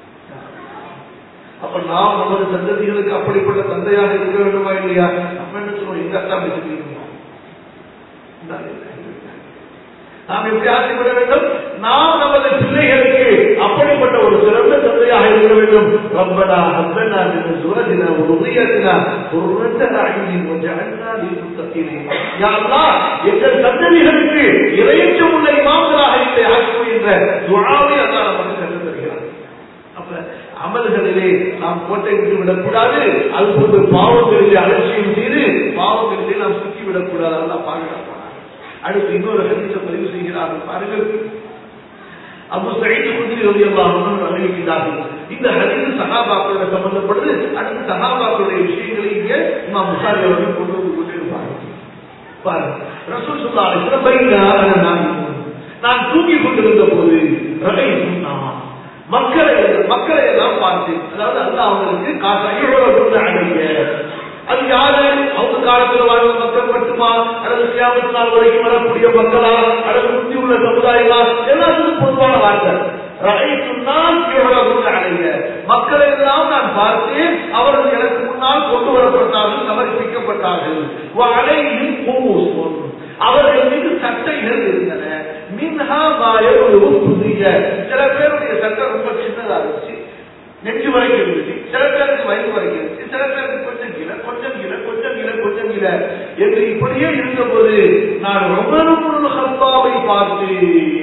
அப்ப நாம் நமது சந்ததிகளுக்கு அப்படிப்பட்ட தந்தையாக இருக்க வேண்டுமா இல்லையா? நம்ம என்ன சொல்லுவோம், எங்க அத்தா வச்சுக்கணும், நாம் எப்படி ஆசைப்பட வேண்டும்? நாம் நமது பிள்ளைகளுக்கு அப்படிப்பட்ட ஒரு சிறந்த தந்தையாக இருக்க வேண்டும். ரப்பனா ஹப்லனா மின் அஸ்வாஜினா வ ذُرِّيَّتِنَا قُرَّةَ أَعْيُنٍ وَاجْعَلْنَا لِلْمُتَّقِينَ. யா அல்லாஹ், எங்கள் சந்ததிகளுக்கு இறையச்சமுள்ள இமாம்களாக இதை ஆக்குவோம் என்ற துஆவை அல்லாஹ் நமக்கு கற்றுத் தருகிறார். அப்ப அமல்களிலே நாம் கோட்டை விட்டு விடக்கூடாது, அது போன்ற பாவங்களிலே அலட்சியம் செய்து பாவங்களிலே நாம் சுற்றிவிடக் கூடாது. அல்லாஹ் பாதுகாப்பார். அடுத்து இன்னொரு ஹதீஸை பதிவு செய்கிறார்கள் பாருங்கள். அபூ சயீத் குத்ரி ரலியல்லாஹு அன்ஹு அறிவிக்கிறார்கள், இந்த ஹதீஸ் சஹாபாக்களோட சம்பந்தப்படுது. அடுத்து சஹாபாக்களுடைய விஷயங்களை இங்கே இமாம் புகாரி அவர்கள் கொண்டு வந்து கொண்டிருப்பார்கள். பாருங்க, ரசூல் ஸல்லல்லாஹு அலைஹி வஸல்லம் நான் தூங்கிக் கொண்டிருந்த போது மக்களை எல்லாம் பார்த்தேன். அதாவது அல்லாஹ் அவங்களுக்கு அது யாரு? அவங்க காலத்தில் வாழ்ந்த மக்கள் மட்டுமா, அல்லது கியாமத் நாள் வரைக்கும் வரக்கூடிய மக்களா, அல்லது முந்தி உள்ள சமுதாயமா? எல்லாத்துக்கும் பொதுவான வார்த்தை. மக்களை எல்லாம் நான் பார்த்தேன், அவர்கள் எனக்கு முன்னால் கொண்டு வரப்பட்டார்கள், சமர்ப்பிக்கப்பட்டார்கள். அவர்கள் மீது சட்டைகள் இருந்தன. சில பேருடைய சட்டை ரொம்ப சின்னதா இருந்துச்சு, நெஞ்சு வரைக்கும் இருந்துச்சு, சில பேருக்கு வயிறு வரைக்கும் இருந்துச்சு, சில பேருக்கு கொஞ்சம் கீழே கொஞ்சம் கீழே கொஞ்சம் கீழே கொஞ்சம் கீழே என்று இப்படியே இருந்தபோது நான் உமர் இப்னு கத்தாபை பார்த்தேன்,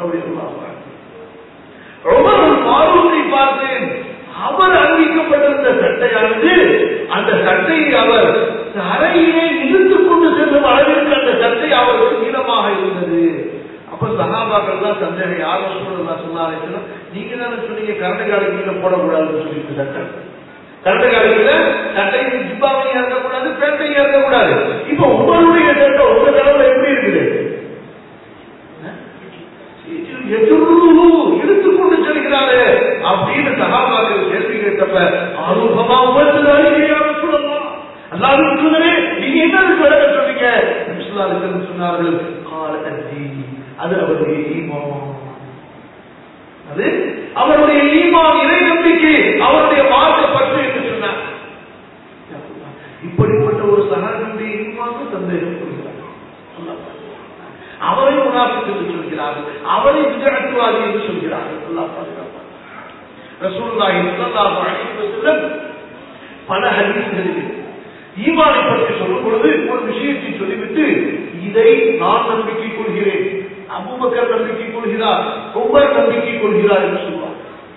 உமர் ஃபாரூக்கை பார்த்தேன். அவர் அறிவிக்கப்பட்டிருந்த சட்டையானது, அந்த சட்டையை அவர் தரையிலே இழுத்துக் கொண்டு செல்லும் அளவிற்கு அந்த சட்டை அவருக்கு நீளமாக இருந்தது. அப்ப சஹாபாக்கள் தான் சந்தேகம், யாரும் சொன்னாங்க, நீங்க தானே சொன்னீங்க கரண்டகால கீழே போடக்கூடாதுன்னு சொல்லிட்டு, சட்டை கரண்டகால சட்டை ஜிப்பாவையும் இறக்கக்கூடாது, பேட்டையும் இறக்கக்கூடாது. இப்ப உங்களுடைய சட்டை உங்க தலைவல எப்படி இருக்குது? இழுத்துக்கொண்டு செல்கிறாரு அப்படின்னு சஹாபாக்கள் கேள்வி கேட்டப்ப ஆரூபமா சொல்லலாம். அல்லாஹ்வுடைய நீங்க என்ன விளக்க சொன்னீங்க? சொன்னார்கள், அது அவருடைய ஈமான், அது அவருடைய ஈமான், இறை நம்பிக்கை, அவருடைய மார்க்க பற்று என்று சொன்னார். இப்படிப்பட்ட ஒரு சஹாபியுடைய ஈமானுக்கு சந்தேகம் கொள்கிறார். அவரையும் முனாஃபிக் என்று சொல்கிறார்கள், அவரை விதஅத்வாதி என்று சொல்கிறார்கள். அல்லாஹ் பாதுகாப்பான். ரசூலுல்லாஹி ஸல்லல்லாஹு அலைஹி வஸல்லம் பல ஹதீஸ்களில் ஈமானை பற்றி சொல்லும் பொழுது ஒரு விஷயத்தை சொல்லிவிட்டு, இதை நான் நம்பிக்கை கொள்கிறேன், அபூபக்கர் நம்பிக்கை கொள்கிறார், உமர் நம்பிக்கை கொள்கிறார் என்று சொல்வார்.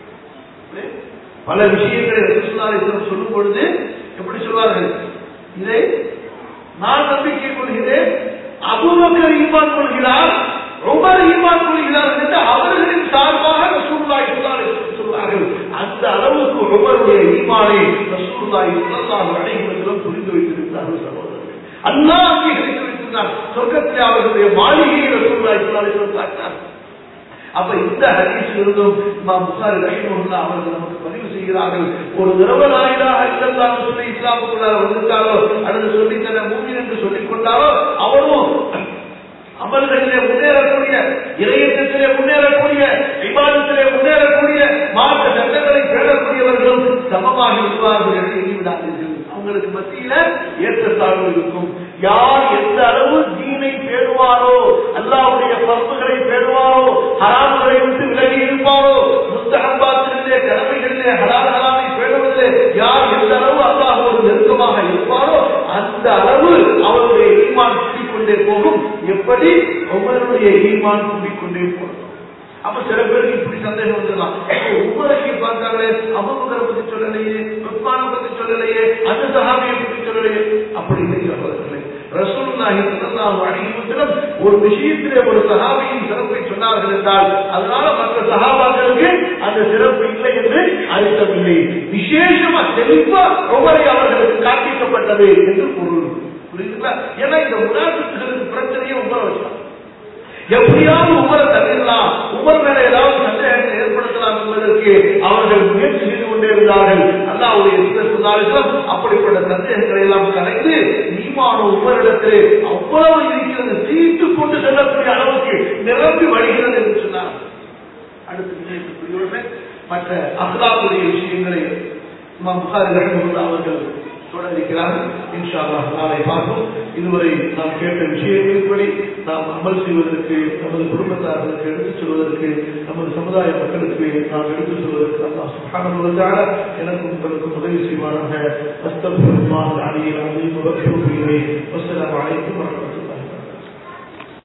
பல விஷயங்களை ரசூலுல்லாஹி சொல்லும் பொழுது எப்படி சொல்வார்கள்? இதை நான் நம்பிக்கை கொள்கிறேன், அபூபக்கர் ஈமான் கொள்கிறார், உமர் ஈமான் கொள்கிறார் என்று அவர்களின் சார்பாக ரசூலுல்லாஹி சொல்வார்கள். அந்த அளவுக்கு உமருடைய ஈமானை ரசூலுல்லாஹி ஸல்லல்லாஹு அலைஹி வஸல்லம் புரிந்து வைத்திருக்கிறார்கள். சகோதரர்களே, அல்லாஹ் அங்கீகரித்து வைத்திருந்தார். சொர்க்கத்திலே அவர்களுடைய மாளிகையை ரசூலுல்லாஹி ஸல்லல்லாஹு அலைஹி வஸல்லம் பார்த்தார். அப்ப இந்த ஹதீஸ் இருந்தும் இமாம் புகாரி ரஹிமஹுல்லாஹ் அவர்கள் நமக்கு பதிவு செய்கிறார்கள், ஒரு தடவை லா இலாஹ இல்லல்லாஹ் சொல்லி இஸ்லாமுக்குள்ளார வந்துட்டாரோ அல்லது சொல்லி தன்னை மூமின் என்று சொல்லிக் கொண்டாரோ அவரும் அமல்களிலே முன்னேறக்கூடிய, இறையத்திலே முன்னேறக்கூடிய, இபாதத்திலே முன்னேறக்கூடிய, மார்க்க சட்டங்களை பேணக்கூடியவர்களும் சமமாக இருப்பார்கள் என்று எண்ணிவிடாதீர்கள். அவங்களுக்கு மத்தியில ஏற்றத்தாழ்வு இருக்கும். யார் எந்த அளவு தீனை பேணுவாரோ, அல்லாஹ்வுடைய பண்புகளை பேணுவாரோ, ஹராம்களை விட்டு விலகி இருப்பாரோ, முஸ்தஹப்பாத்திலே கடமைகளிலே ஹலால் ஹலாலை பேணுவதிலே யார் எந்த அளவு அல்லாஹ்வோடு நெருக்கமாக இருப்பாரோ அந்த அளவு அவருடைய ஈமான் கூடிக்கொண்டே போகும். எப்படி உமருடைய ஈமான் கூடிக்கொண்டே போகும். அப்ப சில பேருக்கு இப்படி சந்தேகம் வந்துடலாம், உமரைக்கு பார்த்தாங்களே, அபூபக்கரை பத்தி சொல்லலையே, உஸ்மானை பத்தி சொல்லலையே, அந்த சஹாபியை பத்தி சொல்லலையே. அப்படி இல்லை சகோதரர்களே, ரசூலுல்லாஹி ஸல்லல்லாஹு அலைஹி வஸல்லம் ஒரு விஷயத்திலே ஒரு சஹாபியின் சிறப்பை சொன்னார்கள் என்றால் அதனால மற்ற சஹாபாக்களுக்கு அந்த சிறப்பு இல்லை என்று அர்த்தமில்லை. விசேஷமா தெளிவா உமரை அவர்களுக்கு காண்பிக்கப்பட்டது என்று பொருள். புரியுதுங்களா? ஏன்னா இந்த முனாஃபிக்குகளுக்கு பிரச்சனையே உமரை வச்சாங்க. எப்படியாவது உமரை தள்ளிடலாம், உமர் மேல ஏதாவது சந்தேகத்தை ஏற்படுத்தலாம் என்பதற்கு அவர்கள் முயற்சி செய்து கொண்டே இருந்தார்கள். அல்லாஹ்வுடைய தூதர் அப்படிப்பட்ட சந்தேகங்களை எல்லாம் கலைந்து ஈமான் உமரிடத்திலே அவ்வளவு இருக்கிறது, தீட்டு கொண்டு செல்லக்கூடிய அளவுக்கு நிரம்பி வழிகிறது என்று சொன்னார். அடுத்து மற்ற அஹ்லாக்குடைய விஷயங்களை இமாம் புகாரி ரஹிமஹுல்லாஹ் அவர்கள் தொடர்கிறார்கள். இன்ஷா அல்லாஹ் நாளை பார்ப்போம். இதுவரை நாம் கேட்ட விஷயங்களின்படி நாம் அமல் செய்வதற்கு, நமது குடும்பத்தார்களுக்கு எடுத்துச் சொல்வதற்கு, நமது சமுதாய மக்களுக்கு நாம் எடுத்துச் சொல்வதற்கு அல்லாஹ் சுப்ஹானஹு வ தஆலா எனக்கும் உங்களுக்கும் உதவி செய்வானாக. அஸ்தக்ஃபிருல்லாஹ் அல் அலிய்யுல் அஸீம் வ அத்தூபு இலைஹி. வஸ்ஸலாமு அலைக்கும் வரஹ்மத்துல்லாஹி.